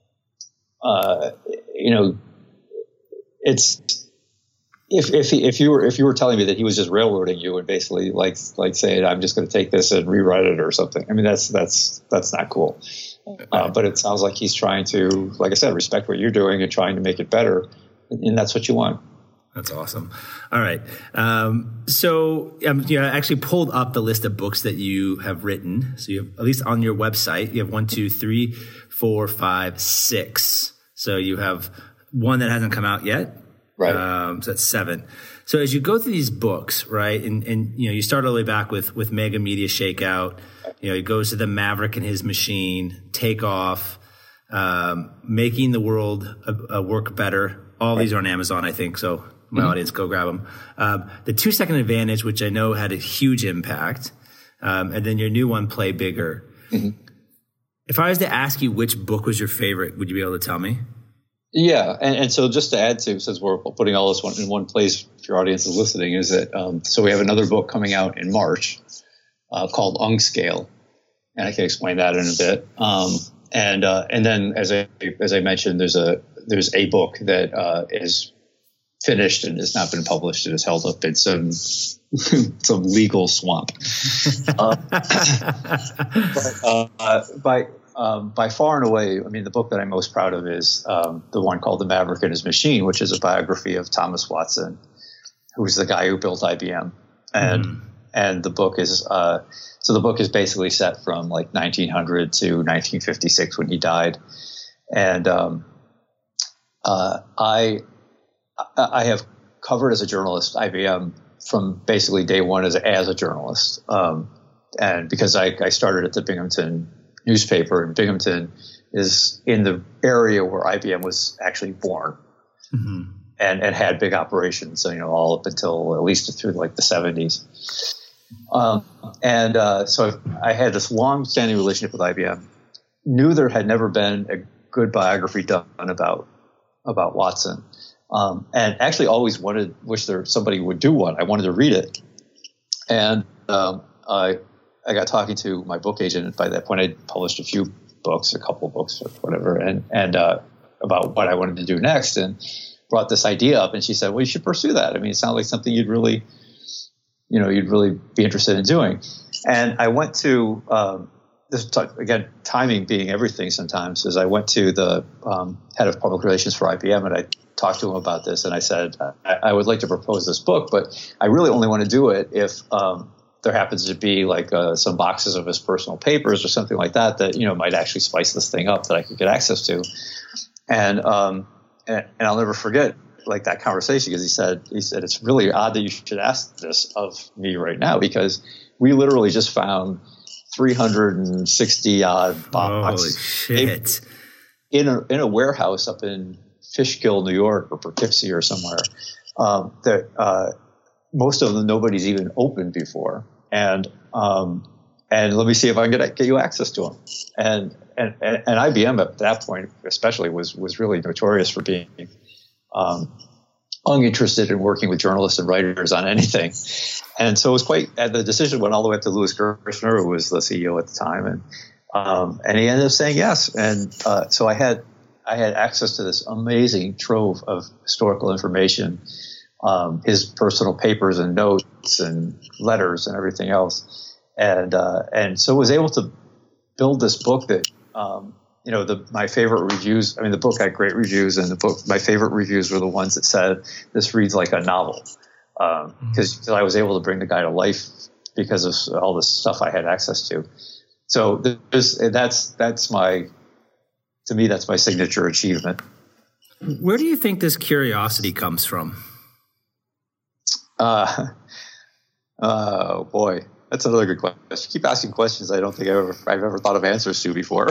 uh, you know, it's if if he, if you were if you were telling me that he was just railroading you and basically like like saying, I'm just going to take this and rewrite it or something. I mean, that's that's that's not cool. Uh, but it sounds like he's trying to, like I said, respect what you're doing and trying to make it better. And that's what you want. That's awesome. All right. Um, so um, you know, I actually pulled up the list of books that you have written. So you have, at least on your website, you have one, two, three, four, five, six. So you have one that hasn't come out yet. Right. Um, so that's seven. So as you go through these books, right, and, and you know, you start all the way back with, with Mega Media Shakeout. You know, he goes to the Maverick and his machine, Takeoff, um, making the world uh, work better. All right. These are on Amazon, I think. So my mm-hmm. audience, go grab them. Um, the Two Second Advantage, which I know had a huge impact. Um, and then your new one, Play Bigger. Mm-hmm. If I was to ask you which book was your favorite, would you be able to tell me? Yeah. And, and so just to add to, since we're putting all this one in one place, if your audience is listening, is that, um, so we have another book coming out in March. Uh, called Unscale, and I can explain that in a bit. Um, and uh, and then, as I as I mentioned, there's a there's a book that uh, is finished and has not been published. It is held up in some some legal swamp. uh, but, uh, by um, by far and away, I mean, the book that I'm most proud of is um, the one called The Maverick and His Machine, which is a biography of Thomas Watson, who was the guy who built I B M, and. Mm. And the book is, uh, so the book is basically set from like nineteen hundred to nineteen fifty-six when he died. And, um, uh, I, I have covered as a journalist I B M from basically day one as a, as a journalist. Um, and because I, I started at the Binghamton newspaper, and Binghamton is in the area where I B M was actually born. Mm-hmm. And, and had big operations, so, you know, all up until at least through like the seventies. Um, and uh, so I had this long-standing relationship with I B M. Knew there had never been a good biography done about about Watson. Um, and actually always wanted, wish there somebody would do one. I wanted to read it. And um, I I got talking to my book agent. By that point, I'd published a few books, a couple books or whatever, and, and uh, about what I wanted to do next, and brought this idea up. And she said, well, you should pursue that. I mean, it sounds like something you'd really, you know, you'd really be interested in doing. And I went to, um, this again, timing being everything sometimes, is I went to the um, head of public relations for I B M, and I talked to him about this, and I said, I, I would like to propose this book, but I really only want to do it if um, there happens to be like uh, some boxes of his personal papers or something like that that, you know, might actually spice this thing up that I could get access to. And um, and, and I'll never forget like that conversation, because he said, he said, it's really odd that you should ask this of me right now, because we literally just found three hundred sixty odd boxes shit. in a in a warehouse up in Fishkill, New York, or Poughkeepsie or somewhere. Um, that uh, most of them nobody's even opened before, and um, and let me see if I can get get you access to them. And and and I B M at that point, especially, was was really notorious for being um, uninterested in working with journalists and writers on anything. And so it was quite, and the decision went all the way up to Louis Gerstner, who was the C E O at the time. And, um, and he ended up saying yes. And, uh, so I had, I had access to this amazing trove of historical information, um, his personal papers and notes and letters and everything else. And, uh, and so was able to build this book that, um, you know, the, my favorite reviews, I mean, the book had great reviews, and the book, my favorite reviews were the ones that said, this reads like a novel. Um, because I was able to bring the guy to life because of all the stuff I had access to. So there's, that's, that's my, to me, that's my signature achievement. Where do you think this curiosity comes from? Uh, uh, boy, that's another good question. You keep asking questions I don't think I've ever, I've ever thought of answers to before.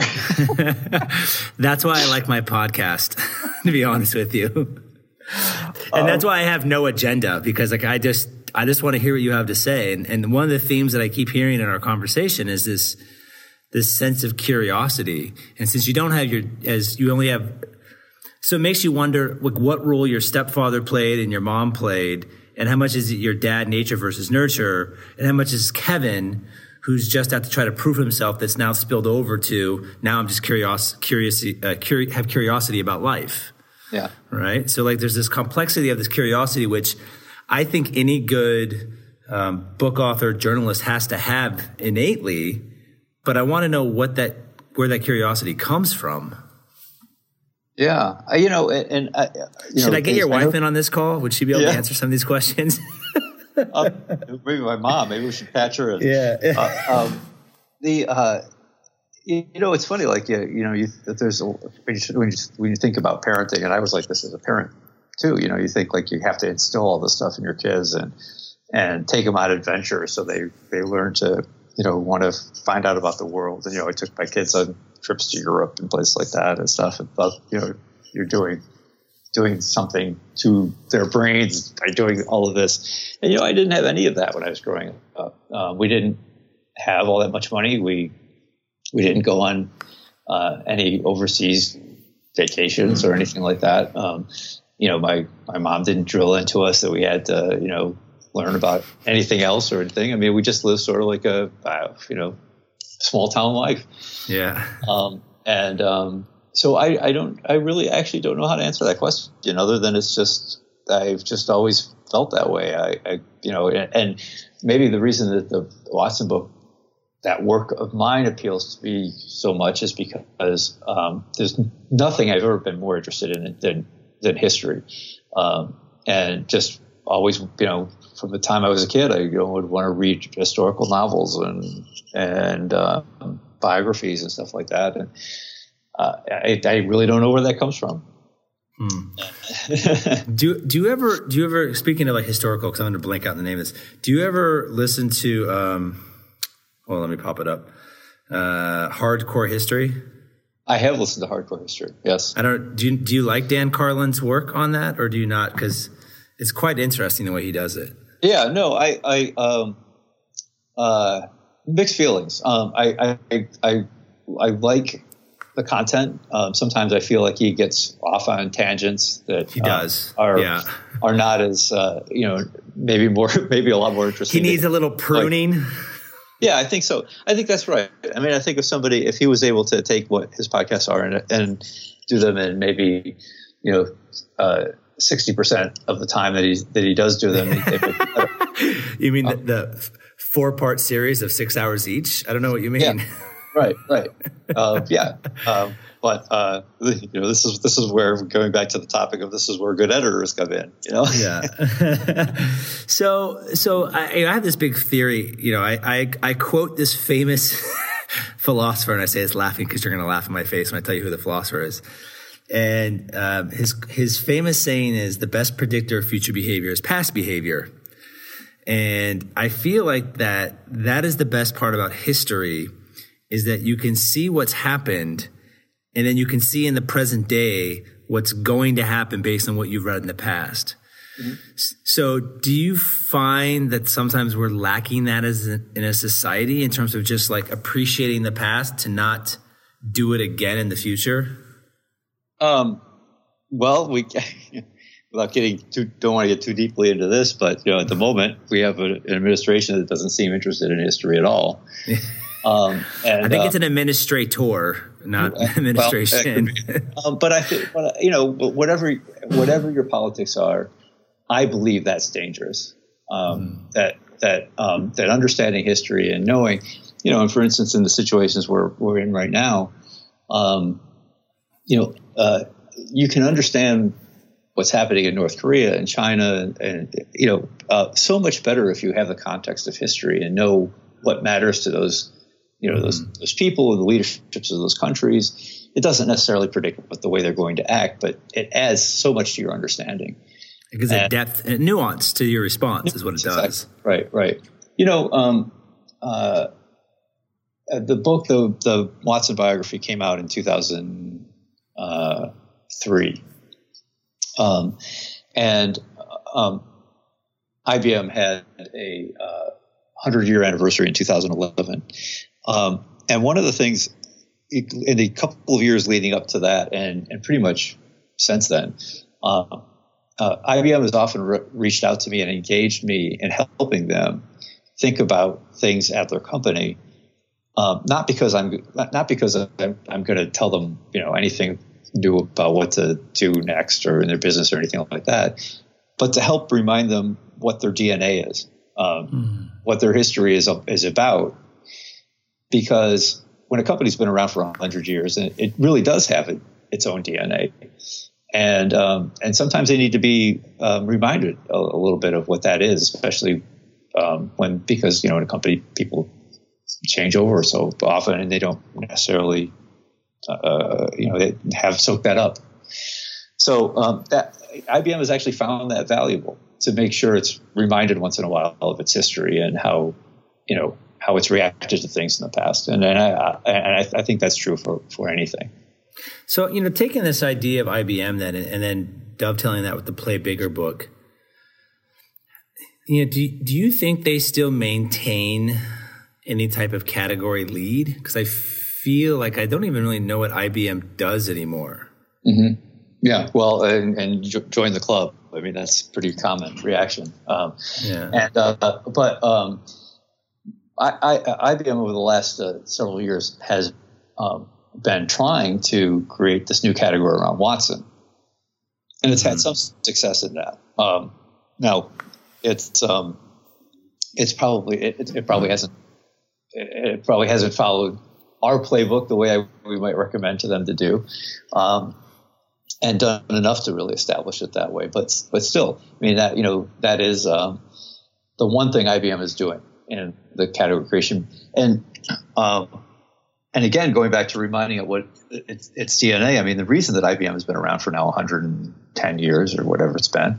That's why I like my podcast, to be honest with you. And that's why I have no agenda, because like I just I just want to hear what you have to say. And, and one of the themes that I keep hearing in our conversation is this this sense of curiosity. And since you don't have your, as you only have, so it makes you wonder like what role your stepfather played and your mom played, and how much is it your dad, nature versus nurture, and how much is Kevin, who's just had to try to prove himself, that's now spilled over to now I'm just curious, curious, uh, curi- have curiosity about life. Yeah. Right. So like there's this complexity of this curiosity, which I think any good um, book author, journalist has to have innately. But I want to know what that, where that curiosity comes from. Yeah. I, you know, and, and I, you should know, I get your I wife know, in on this call? Would she be able yeah. to answer some of these questions? uh, maybe my mom. Maybe we should patch her in. Yeah. uh, um, the, uh, You, you know, it's funny, like, you, you know, you, that there's a, when, you, when, you, when you think about parenting, and I was like this as a parent too, you know, you think like you have to instill all this stuff in your kids and and take them on adventures so they, they learn to, you know, want to find out about the world. And, you know, I took my kids on trips to Europe and places like that and stuff. And, you know, you're doing doing something to their brains by doing all of this. And, you know, I didn't have any of that when I was growing up. Uh, we didn't have all that much money. We We didn't go on uh, any overseas vacations or anything like that. Um, you know, my, my mom didn't drill into us that we had to, you know, learn about anything else or anything. I mean, we just lived sort of like a, uh, you know, small town life. Yeah. Um, and um, so I, I don't, I really actually don't know how to answer that question other than it's just, I've just always felt that way. I, I you know, and, and maybe the reason that the Watson book, that work of mine appeals to me so much is because um, there's nothing I've ever been more interested in than than history, um, and just always, you know, from the time I was a kid, I you know, would want to read historical novels and and uh, biographies and stuff like that, and uh, I, I really don't know where that comes from. Hmm. do do you ever do you ever speaking of like historical? Because I'm going to blank out the name of this. Do you ever listen to? Um, Well, let me pop it up. Uh, Hardcore History. I have listened to Hardcore History. Yes. I don't. Do you do you like Dan Carlin's work on that, or do you not? Because it's quite interesting the way he does it. Yeah. No. I. I. Um. Uh. Mixed feelings. Um. I. I. I. I like the content. Um, sometimes I feel like he gets off on tangents that he does. Uh, are yeah. are not as uh, you know maybe more maybe a lot more interesting. He needs than, a little pruning. Like, yeah, I think so. I think that's right. I mean, I think if somebody if he was able to take what his podcasts are and and do them in maybe you know uh, sixty percent of the time that he that he does do them, they would be better. You mean um, the, the four part series of six hours each? I don't know what you mean. Yeah. Right, right. Uh, yeah. Um, but, uh, you know, this is this is where, going back to the topic of this is where good editors come in, you know? Yeah. so so I, I have this big theory, you know, I, I, I quote this famous philosopher, and I say it's laughing because you're going to laugh in my face when I tell you who the philosopher is. And um, his his famous saying is, the best predictor of future behavior is past behavior. And I feel like that that is the best part about history, is that you can see what's happened, and then you can see in the present day what's going to happen based on what you've read in the past. Mm-hmm. So do you find that sometimes we're lacking that as a, in a society in terms of just like appreciating the past to not do it again in the future? Um, well, we, without getting too, don't want to get too deeply into this, but you know, at the moment we have a, an administration that doesn't seem interested in history at all. Um, and, I think uh, it's an administrator, not well, administration. um, but I think, but, you know, whatever whatever your politics are, I believe that's dangerous. Um, mm. That that um, that understanding history and knowing, you know, and for instance, in the situations we're we're in right now, um, you know, uh, you can understand what's happening in North Korea and China, and, and you know, uh, so much better if you have the context of history and know what matters to those. You know, those, those people and the leaderships of those countries. It doesn't necessarily predict what the way they're going to act, but it adds so much to your understanding. It gives a depth and nuance to your response is what it does. Exactly. Right, right. You know, um, uh, the book, the, the Watson biography came out in two thousand three. Um, and um, I B M had a uh, hundred-year anniversary in two thousand eleven. Um, and one of the things in the couple of years leading up to that, and, and pretty much since then, uh, uh, I B M has often re- reached out to me and engaged me in helping them think about things at their company. Um, not because I'm not, not because I'm, I'm going to tell them, you know, anything new about what to do next or in their business or anything like that, but to help remind them what their D N A is, um, mm. what their history is is about. Because when a company's been around for a hundred years, it, it really does have it, its own D N A, and um, and sometimes they need to be um, reminded a, a little bit of what that is, especially um, when because you know in a company people change over so often and they don't necessarily uh, you know they have soaked that up. So um, that I B M has actually found that valuable to make sure it's reminded once in a while of its history and how you know. how it's reacted to things in the past. And, and, I, and I, I think that's true for, for anything. So, you know, taking this idea of I B M then, and, and then dovetailing that with the Play Bigger book, you know, do, do you think they still maintain any type of category lead? Because I feel like I don't even really know what I B M does anymore. Mm-hmm. Yeah, well, and, and join the club. I mean, that's a pretty common reaction. Um, yeah. And, uh, but, um, I, I, I B M over the last uh, several years has um, been trying to create this new category around Watson, and it's mm-hmm. had some success in that. Um, now, it's um, it's probably it, it probably hasn't it probably hasn't followed our playbook the way I, we might recommend to them to do, um, and done enough to really establish it that way. But but still, I mean that you know that is um, the one thing I B M is doing in the category creation. And um, and again, going back to reminding it what it's, it's D N A, I mean, the reason that I B M has been around for now one hundred ten years or whatever it's been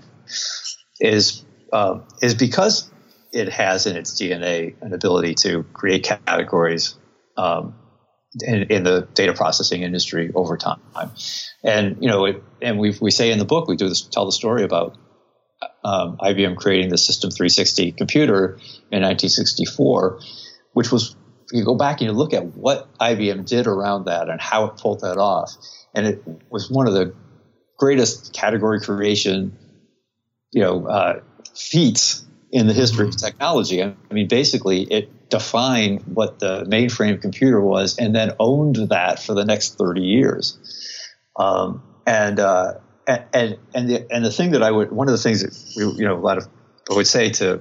is uh, is because it has in its D N A an ability to create categories um, in, in the data processing industry over time. And, you know, it, and we we say in the book, we do this, tell the story about Um, I B M creating the System three sixty computer in nineteen sixty-four, which was you go back and you look at what I B M did around that and how it pulled that off, and it was one of the greatest category creation, you know, uh, feats in the history of technology. I mean, basically, it defined what the mainframe computer was, and then owned that for the next thirty years. Um, and uh, and and the and the thing that I would one of the things that we, you know a lot of I would say to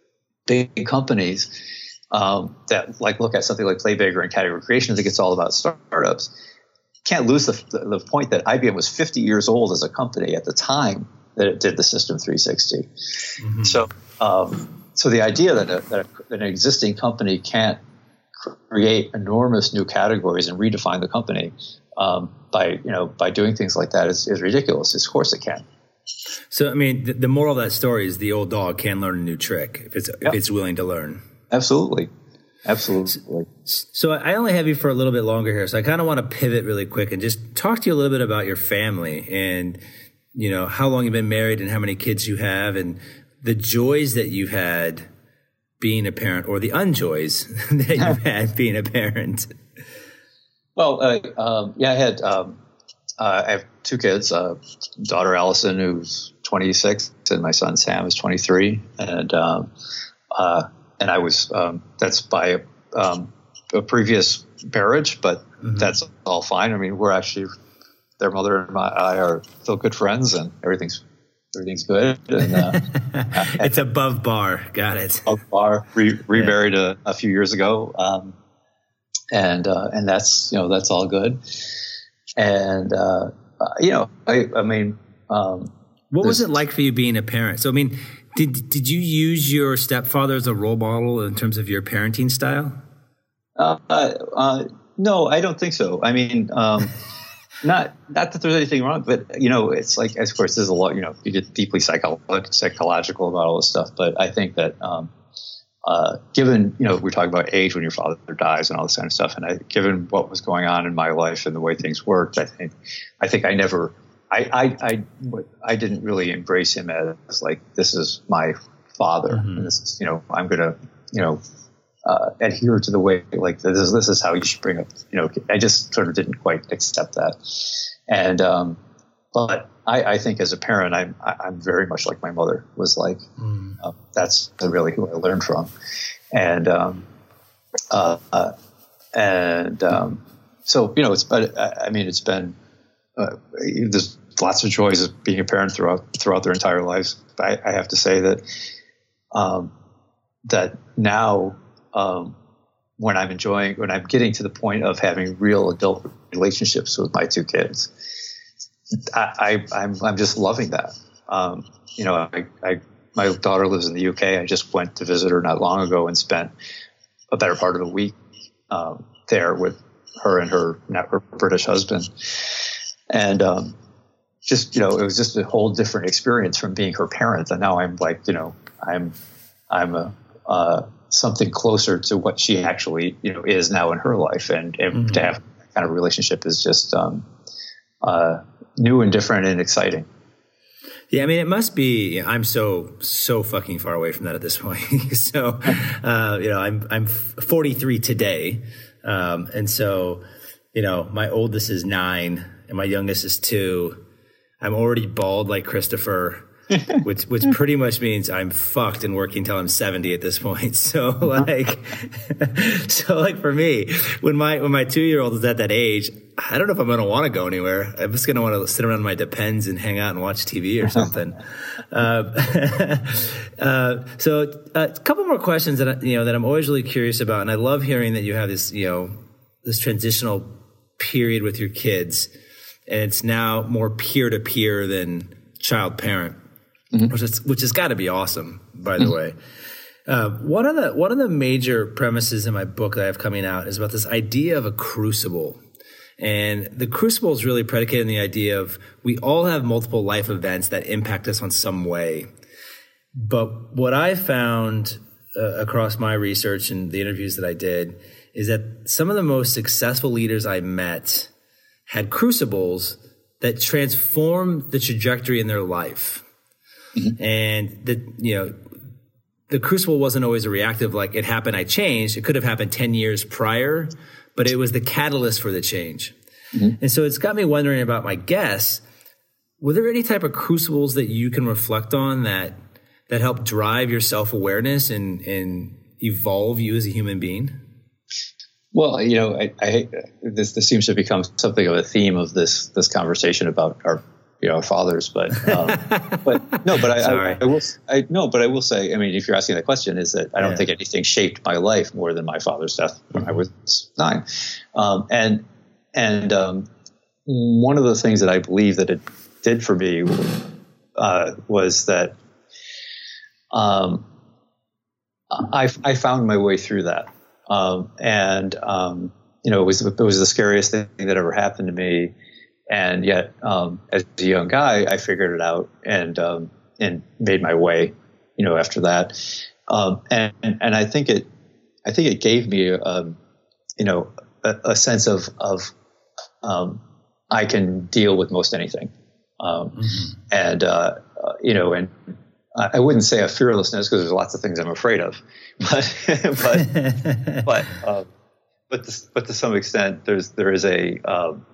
big companies um, that like look at something like Playbaker and category creation, I think it's all about startups. Can't lose the, the, the point that I B M was fifty years old as a company at the time that it did the System three sixty. Mm-hmm. So, um, so the idea that, a, that a, an existing company can't create enormous new categories and redefine the company um, by you know by doing things like that is, is ridiculous. Of course, it can. So, I mean, the, the moral of that story is the old dog can learn a new trick if it's yep. if it's willing to learn. Absolutely. Absolutely. So I only have you for a little bit longer here. So I kind of want to pivot really quick and just talk to you a little bit about your family and, you know, how long you've been married and how many kids you have and the joys that you've had being a parent or the unjoys that you've had being a parent. Well, uh, um, yeah, I had, um, uh, I have two kids, uh, daughter Allison, who's twenty-six, and my son Sam is twenty-three. And, um, uh, And I was, um, that's by a, um, a previous marriage, but mm-hmm. that's all fine. I mean, we're actually, their mother and my, I are still good friends and everything's, everything's good. And, uh, it's above bar. Got it. Above bar, re- remarried yeah. a, a few years ago. Um, and, uh, and that's, you know, that's all good. And, uh, uh you know, I, I mean, um, what was it like for you being a parent? So, I mean, Did did you use your stepfather as a role model in terms of your parenting style? Uh, uh, no, I don't think so. I mean, um, not not that there's anything wrong, but you know, it's like, of course, there's a lot. You know, you get deeply psycho- psychological about all this stuff. But I think that, um, uh, given you know, we're talking about age when your father dies and all this kind of stuff, and I, given what was going on in my life and the way things worked, I think I think I never. I, I, I, I didn't really embrace him as like, this is my father. Mm-hmm. And this is, you know, I'm going to, you know, uh, adhere to the way, like, this is, this is how you should bring up, you know, I just sort of didn't quite accept that. And, um, but I, I think as a parent, I'm, I'm very much like my mother was like, mm. uh, that's really who I learned from. And, um, uh, uh and, um, so, you know, it's, but I, I mean, it's been, uh, there's lots of joys of being a parent throughout throughout their entire lives. I, I have to say that um, that now um, when I'm enjoying, when I'm getting to the point of having real adult relationships with my two kids, I, I, I'm I'm just loving that. Um, you know, I, I my daughter lives in the U K. I just went to visit her not long ago and spent a better part of a week um, there with her and her, her British husband. And um, just, you know, it was just a whole different experience from being her parent. And now I'm like, you know, I'm I'm a, uh, something closer to what she actually, you know, is now in her life. And, and mm-hmm. to have that kind of relationship is just um, uh, new and different and exciting. Yeah, I mean, it must be. I'm so so fucking far away from that at this point. so, uh, you know, I'm I'm forty-three today, um, and so, you know, my oldest is nine. And my youngest is two. I'm already bald like Christopher, which which pretty much means I'm fucked and working till I'm seventy at this point. So like, so like for me, when my when my two year old is at that age, I don't know if I'm gonna want to go anywhere. I'm just gonna want to sit around my Depends and hang out and watch T V or something. uh, uh, so uh, a couple more questions that I, you know that I'm always really curious about, and I love hearing that you have this you know this transitional period with your kids. And it's now more peer-to-peer than child-parent, mm-hmm. which is which has got to be awesome, by the mm-hmm. way. Uh, one of the one of the major premises in my book that I have coming out is about this idea of a crucible. And the crucible is really predicated on the idea of we all have multiple life events that impact us on some way. But what I found uh, across my research and the interviews that I did is that some of the most successful leaders I met had crucibles that transformed the trajectory in their life. Mm-hmm. And the, you know, the crucible wasn't always a reactive, like it happened, I changed. It could have happened ten years prior, but it was the catalyst for the change. Mm-hmm. And so it's got me wondering about my guests. Were there any type of crucibles that you can reflect on that that help drive your self-awareness and, and evolve you as a human being? Well, you know, I, I this this seems to become something of a theme of this this conversation about our you know our fathers, but um, but no, but I, I, I will I no, but I will say, I mean, if you're asking that question, is that I don't yeah. think anything shaped my life more than my father's death when I was nine, um, and and um, one of the things that I believe that it did for me uh, was that um, I I found my way through that. Um, and, um, you know, it was, it was the scariest thing that ever happened to me. And yet, um, as a young guy, I figured it out and, um, and made my way, you know, after that. Um, and, and I think it, I think it gave me, um, you know, a, a sense of, of, um, I can deal with most anything. Um, mm-hmm. and, uh, uh, you know, and, I wouldn't say a fearlessness because there's lots of things I'm afraid of, but but but uh, but to, but to some extent there's there is a um,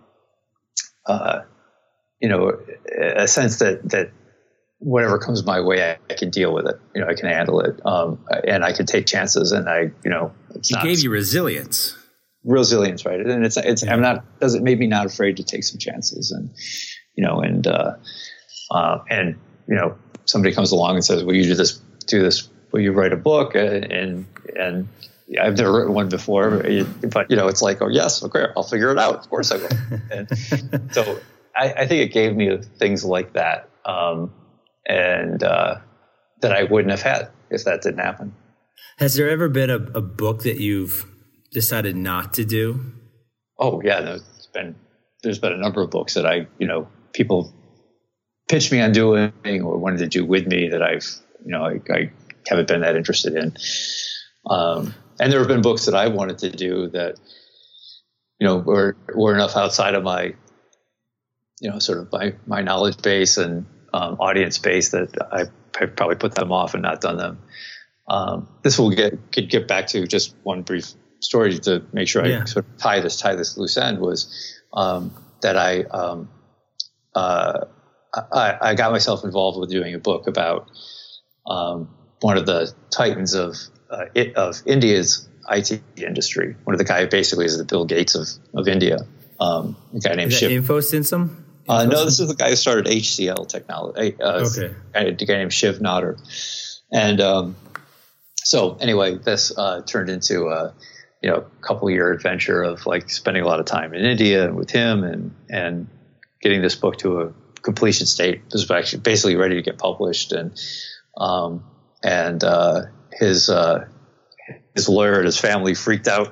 uh, you know a sense that that whatever comes my way I, I can deal with it. You know, I can handle it, um, and I can take chances. And I you know it's he not, gave you resilience. Resilience, right? And it's it's yeah. I'm not does it made me not afraid to take some chances, and you know and uh, uh, and you know. Somebody comes along and says, "Will you do this? Do this? Will you write a book?" And and I've never written one before, but you know, it's like, "Oh yes, okay, I'll figure it out. Of course I will." And so I, I think it gave me things like that, um, and uh, that I wouldn't have had if that didn't happen. Has there ever been a, a book that you've decided not to do? Oh yeah, there's been there's been a number of books that I you know people. pitched me on doing or wanted to do with me that I've, you know, I, I haven't been that interested in. Um, and there have been books that I wanted to do that, you know, were, were enough outside of my, you know, sort of my, my knowledge base and um, audience base that I, I probably put them off and not done them. Um, this will get, could get back to just one brief story to make sure yeah. I sort of tie this, tie this loose end was um, that I, um, uh, I, I got myself involved with doing a book about um, one of the titans of uh, it, of India's I T industry. One of the guys basically is the Bill Gates of, of India. Um, a guy named Shiv. InfoSystem? Uh, no, this is the guy who started H C L technology. Uh, okay. A guy named Shiv Nader. And um, so anyway, this uh, turned into a you know couple year adventure of like spending a lot of time in India and with him and and getting this book to a completion state. This was actually basically ready to get published, and um, and uh, his uh, his lawyer and his family freaked out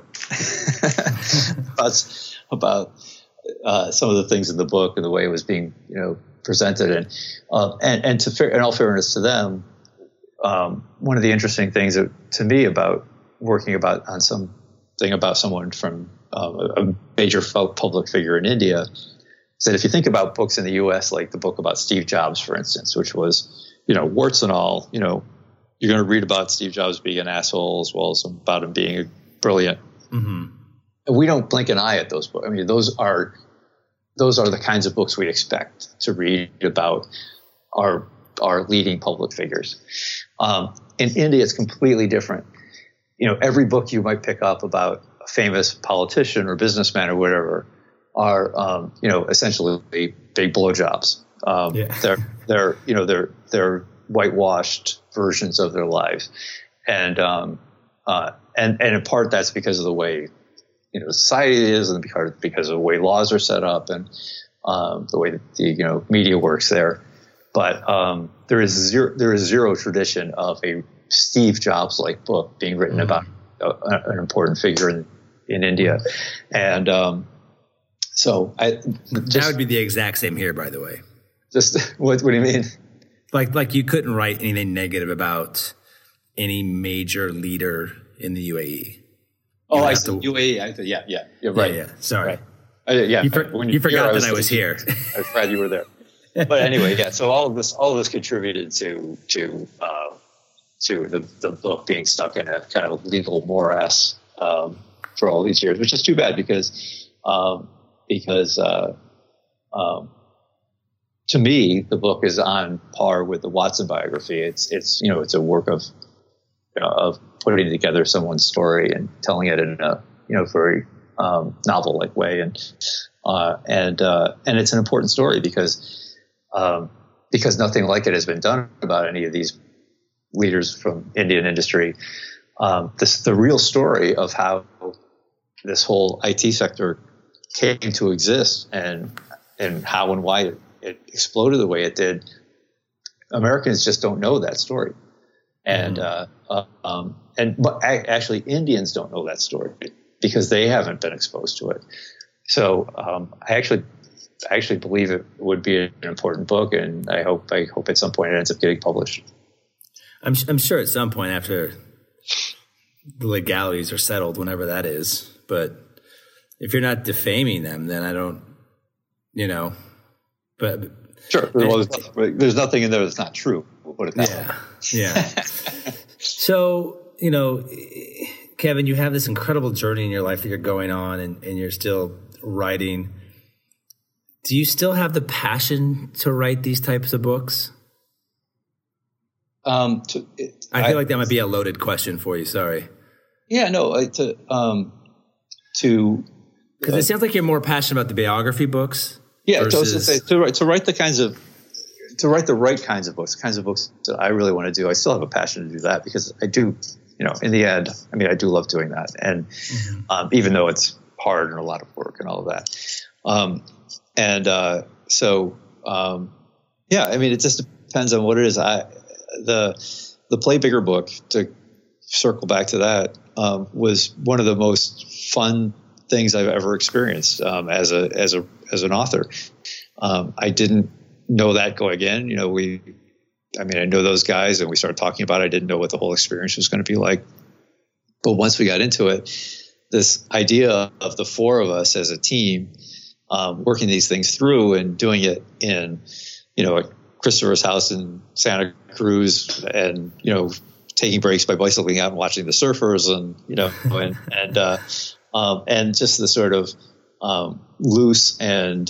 about about uh, some of the things in the book and the way it was being you know presented, and uh, and and to fair, in all fairness to them, um, one of the interesting things that, to me about working about on something about someone from um, a major public figure in India. So if you think about books in the U S, like the book about Steve Jobs, for instance, which was, you know, warts and all, you know, you're going to read about Steve Jobs being an asshole as well as about him being brilliant. Mm-hmm. And we don't blink an eye at those books. I mean, those are those are the kinds of books we expect to read about our our leading public figures. Um, in India, it's completely different. You know, every book you might pick up about a famous politician or businessman or whatever are, um, you know, essentially big blowjobs. Um, yeah. They're, they're, you know, they're, they're whitewashed versions of their lives. And, um, uh, and, and in part that's because of the way, you know, society is and because, because of the way laws are set up and, um, the way that the, you know, media works there. But, um, there is zero, there is zero tradition of a Steve Jobs-like book being written mm-hmm. about a, an important figure in, in India. And, um, So I just, that would be the exact same here, by the way. Just what? What do you mean? Like, like you couldn't write anything negative about any major leader in the U A E. Oh, I see. U A E. I, yeah, yeah, you're right. Yeah, yeah. Sorry. Right. Uh, yeah, you, for, you, you forgot here, that I was, I was here. I was glad you were there. But anyway, yeah. So all of this, all of this contributed to to uh, to the, the book being stuck in a kind of legal morass um, for all these years, which is too bad because um, because uh, um, to me the book is on par with the Watson biography. It's it's you know it's a work of you know, of putting together someone's story and telling it in a you know very um, novel-like way, and uh, and uh, and it's an important story because um, because nothing like it has been done about any of these leaders from Indian industry. Um, this the real story of how this whole I T sector came to exist and and how and why it, it exploded the way it did. Americans just don't know that story, and mm-hmm. uh, uh, um, and but actually Indians don't know that story because they haven't been exposed to it. So um, I actually I actually believe it would be an important book, and I hope I hope at some point it ends up getting published. I'm I'm sure at some point after the legalities are settled, whenever that is. But if you're not defaming them, then I don't, you know. But sure, well, there's, there's nothing in there that's not true. We'll put it that yeah, way. Yeah. So you know, Kevin, you have this incredible journey in your life that you're going on, and, and you're still writing. Do you still have the passion to write these types of books? Um, to, it, I feel I, like that might be a loaded question for you. Sorry. Yeah, no, I, to, um, to, because uh, it sounds like you're more passionate about the biography books. Yeah. Versus... To, to, say, to, write, to write the kinds of, to write the right kinds of books, the kinds of books that I really want to do. I still have a passion to do that because I do, you know, in the end, I mean, I do love doing that. And, mm-hmm. um, even though it's hard and a lot of work and all of that. Um, and, uh, so, um, yeah, I mean, it just depends on what it is. I, the, the Play Bigger book, to circle back to that, um, was one of the most fun things I've ever experienced, um, as a, as a, as an author. Um, I didn't know that going in, you know, we, I mean, I know those guys and we started talking about it. I didn't know what the whole experience was going to be like. But once we got into it, this idea of the four of us as a team, um, working these things through and doing it in, you know, a Christopher's house in Santa Cruz, and you know, taking breaks by bicycling out and watching the surfers, and you know, and and uh, um, and just the sort of um, loose and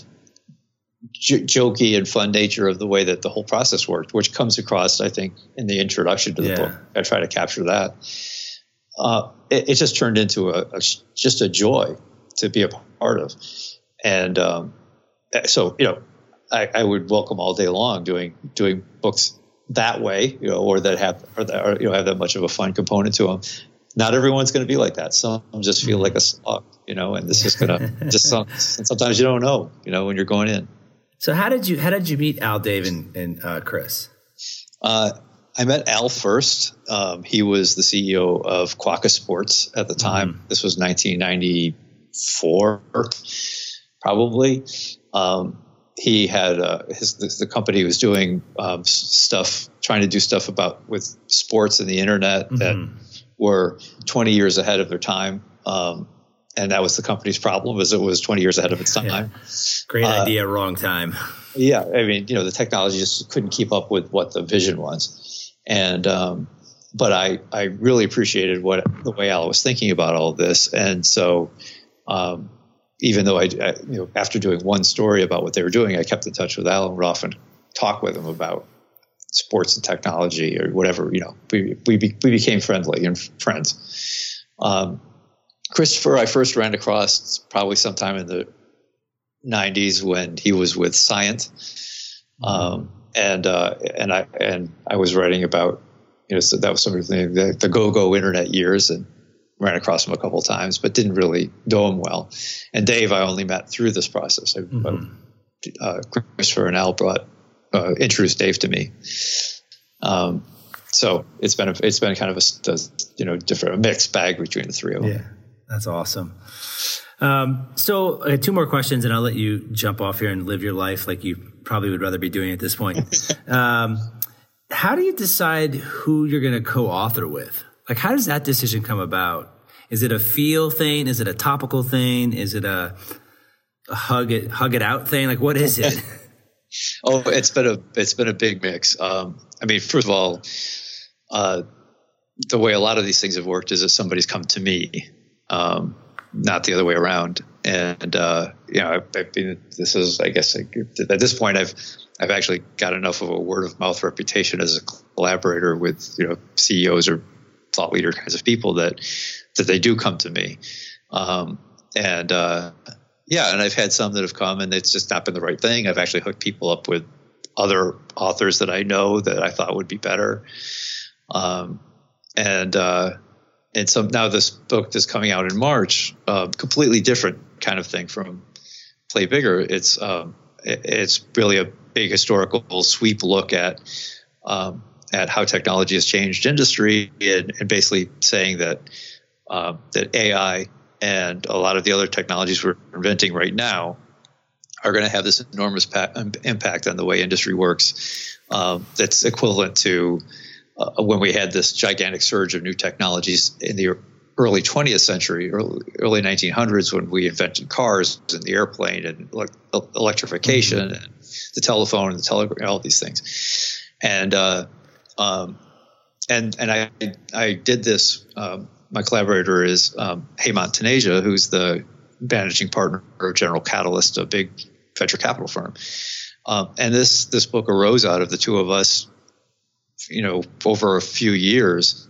j- jokey and fun nature of the way that the whole process worked, which comes across, I think, in the introduction to the yeah. book. I try to capture that. Uh, it, it just turned into a, a just a joy to be a part of, and um, so you know. I, I would welcome all day long doing doing books that way, you know, or that have or that are, you know have that much of a fun component to them. Not everyone's going to be like that. Some just feel like a slog, you know, and this is going to just some, sometimes you don't know, you know, when you're going in. So how did you how did you meet Al, Dave, and, and uh, Chris? Uh, I met Al first. Um, he was the C E O of Quokka Sports at the time. Mm-hmm. This was nineteen ninety-four, probably. Um, He had uh, his the company was doing um, stuff, trying to do stuff about with sports and the internet mm-hmm. that were twenty years ahead of their time, um, and that was the company's problem, was it was twenty years ahead of its time. Yeah. Great uh, idea, wrong time. Yeah, I mean, you know, the technology just couldn't keep up with what the vision was, and um, but I I really appreciated what the way Al was thinking about all of this, and so. Um, Even though I, I, you know, after doing one story about what they were doing, I kept in touch with Al and would often talk with him about sports and technology or whatever. You know, we we, be, we became friendly and friends. Um, Christopher, I first ran across probably sometime in the nineties when he was with Scient, um, and uh, and I and I was writing about, you know, so that was some of the, the, the go-go internet years, and ran across him a couple of times, but didn't really know him well. And Dave, I only met through this process. I, mm-hmm. uh, Christopher and Al brought uh, introduced Dave to me. Um, so it's been a, it's been kind of a, a you know different a mixed bag between the three of them. Yeah, that's awesome. Um, so I had two more questions, and I'll let you jump off here and live your life like you probably would rather be doing at this point. um, how do you decide who you're going to co-author with? Like, how does that decision come about? Is it a feel thing? Is it a topical thing? Is it a, a hug it hug it out thing? Like, what is it? oh, it's been a it's been a big mix. Um, I mean, first of all, uh, the way a lot of these things have worked is that somebody's come to me, um, not the other way around. And, uh, you know, I've, I've been, this is, I guess, at this point, I've, I've actually got enough of a word of mouth reputation as a collaborator with, you know, C E Os or thought leader kinds of people that, that they do come to me. Um, and, uh, yeah, and I've had some that have come and it's just not been the right thing. I've actually hooked people up with other authors that I know that I thought would be better. Um, and, uh, and so now this book that's coming out in March, uh, completely different kind of thing from Play Bigger. It's, um, it, it's really a big historical sweep look at, um, at how technology has changed industry and, and basically saying that, um, that A I and a lot of the other technologies we're inventing right now are going to have this enormous pa- impact on the way industry works. Um, that's equivalent to uh, when we had this gigantic surge of new technologies in the early twentieth century, early, early nineteen hundreds, when we invented cars and the airplane and ele- electrification mm-hmm. and the telephone and the telegraph, all these things. And uh, um, and and I I did this. Um, my collaborator is um, Hemant Taneja, who's the managing partner of General Catalyst, a big venture capital firm. Um, and this this book arose out of the two of us, you know, over a few years,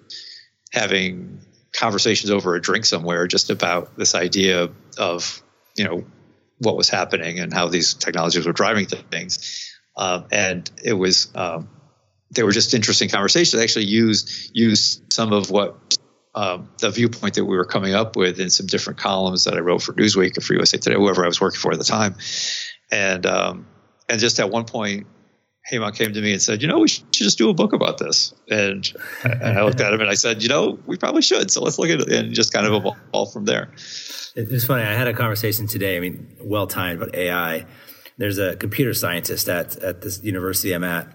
having conversations over a drink somewhere just about this idea of, you know, what was happening and how these technologies were driving things. Um, and it was, um, they were just interesting conversations. They actually used, used some of what, um, the viewpoint that we were coming up with in some different columns that I wrote for Newsweek or for U S A Today, whoever I was working for at the time. And, um, and just at one point, Hemant came to me and said, you know, we should just do a book about this. And, and I looked at him and I said, you know, we probably should. So let's look at it and just kind of evolve from there. It was funny. I had a conversation today, I mean, well-timed, but A I. There's a computer scientist at, at this university I'm at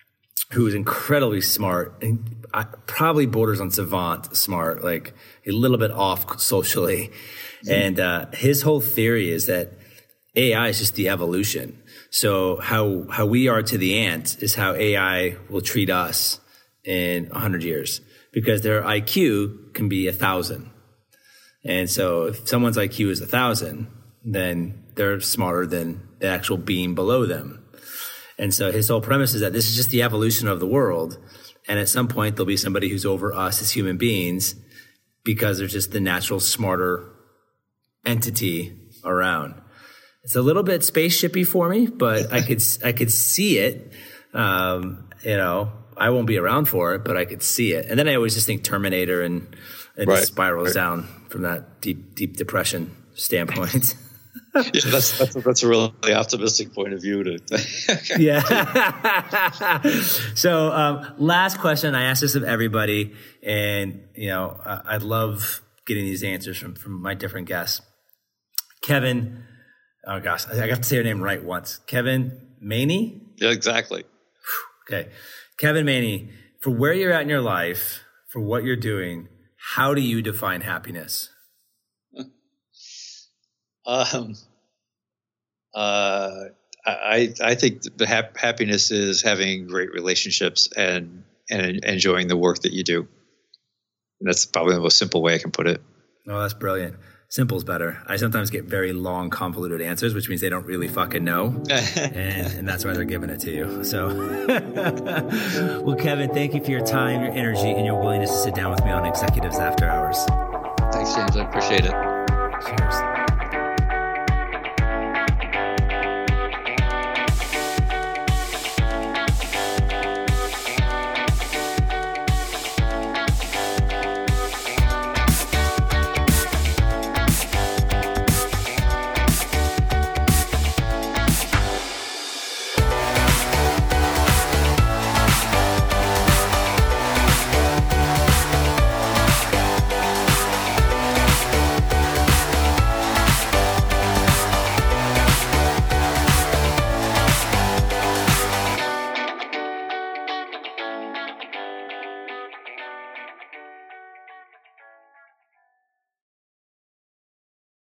who is incredibly smart and probably borders on savant smart, like a little bit off socially. Mm-hmm. And uh, his whole theory is that A I is just the evolution. So how how we are to the ant is how A I will treat us in a hundred years, because their I Q can be a thousand. And so if someone's I Q is a thousand, then they're smarter than the actual being below them. And so his whole premise is that this is just the evolution of the world. And at some point there'll be somebody who's over us as human beings because there's just the natural smarter entity around. It's a little bit spaceshipy for me, but I could I could see it. Um, you know, I won't be around for it, but I could see it. And then I always just think Terminator, and it right, just spirals right. down from that deep deep depression standpoint. Yeah, that's that's a, that's a really optimistic point of view. To yeah. So, um, last question. I ask this of everybody, and you know, uh, I'd love getting these answers from from my different guests. Kevin. Oh gosh, I got to say your name right once. Kevin Maney? Yeah, exactly. Okay. Kevin Maney, for where you're at in your life, for what you're doing, how do you define happiness? Um, uh, I, I think the hap- happiness is having great relationships and, and enjoying the work that you do. And that's probably the most simple way I can put it. Oh, that's brilliant. Simple's better. I sometimes get very long, convoluted answers, which means they don't really fucking know. and, and that's why they're giving it to you. So, well, Kevin, thank you for your time, your energy, and your willingness to sit down with me on Executives After Hours. Thanks, James. I appreciate it. Cheers.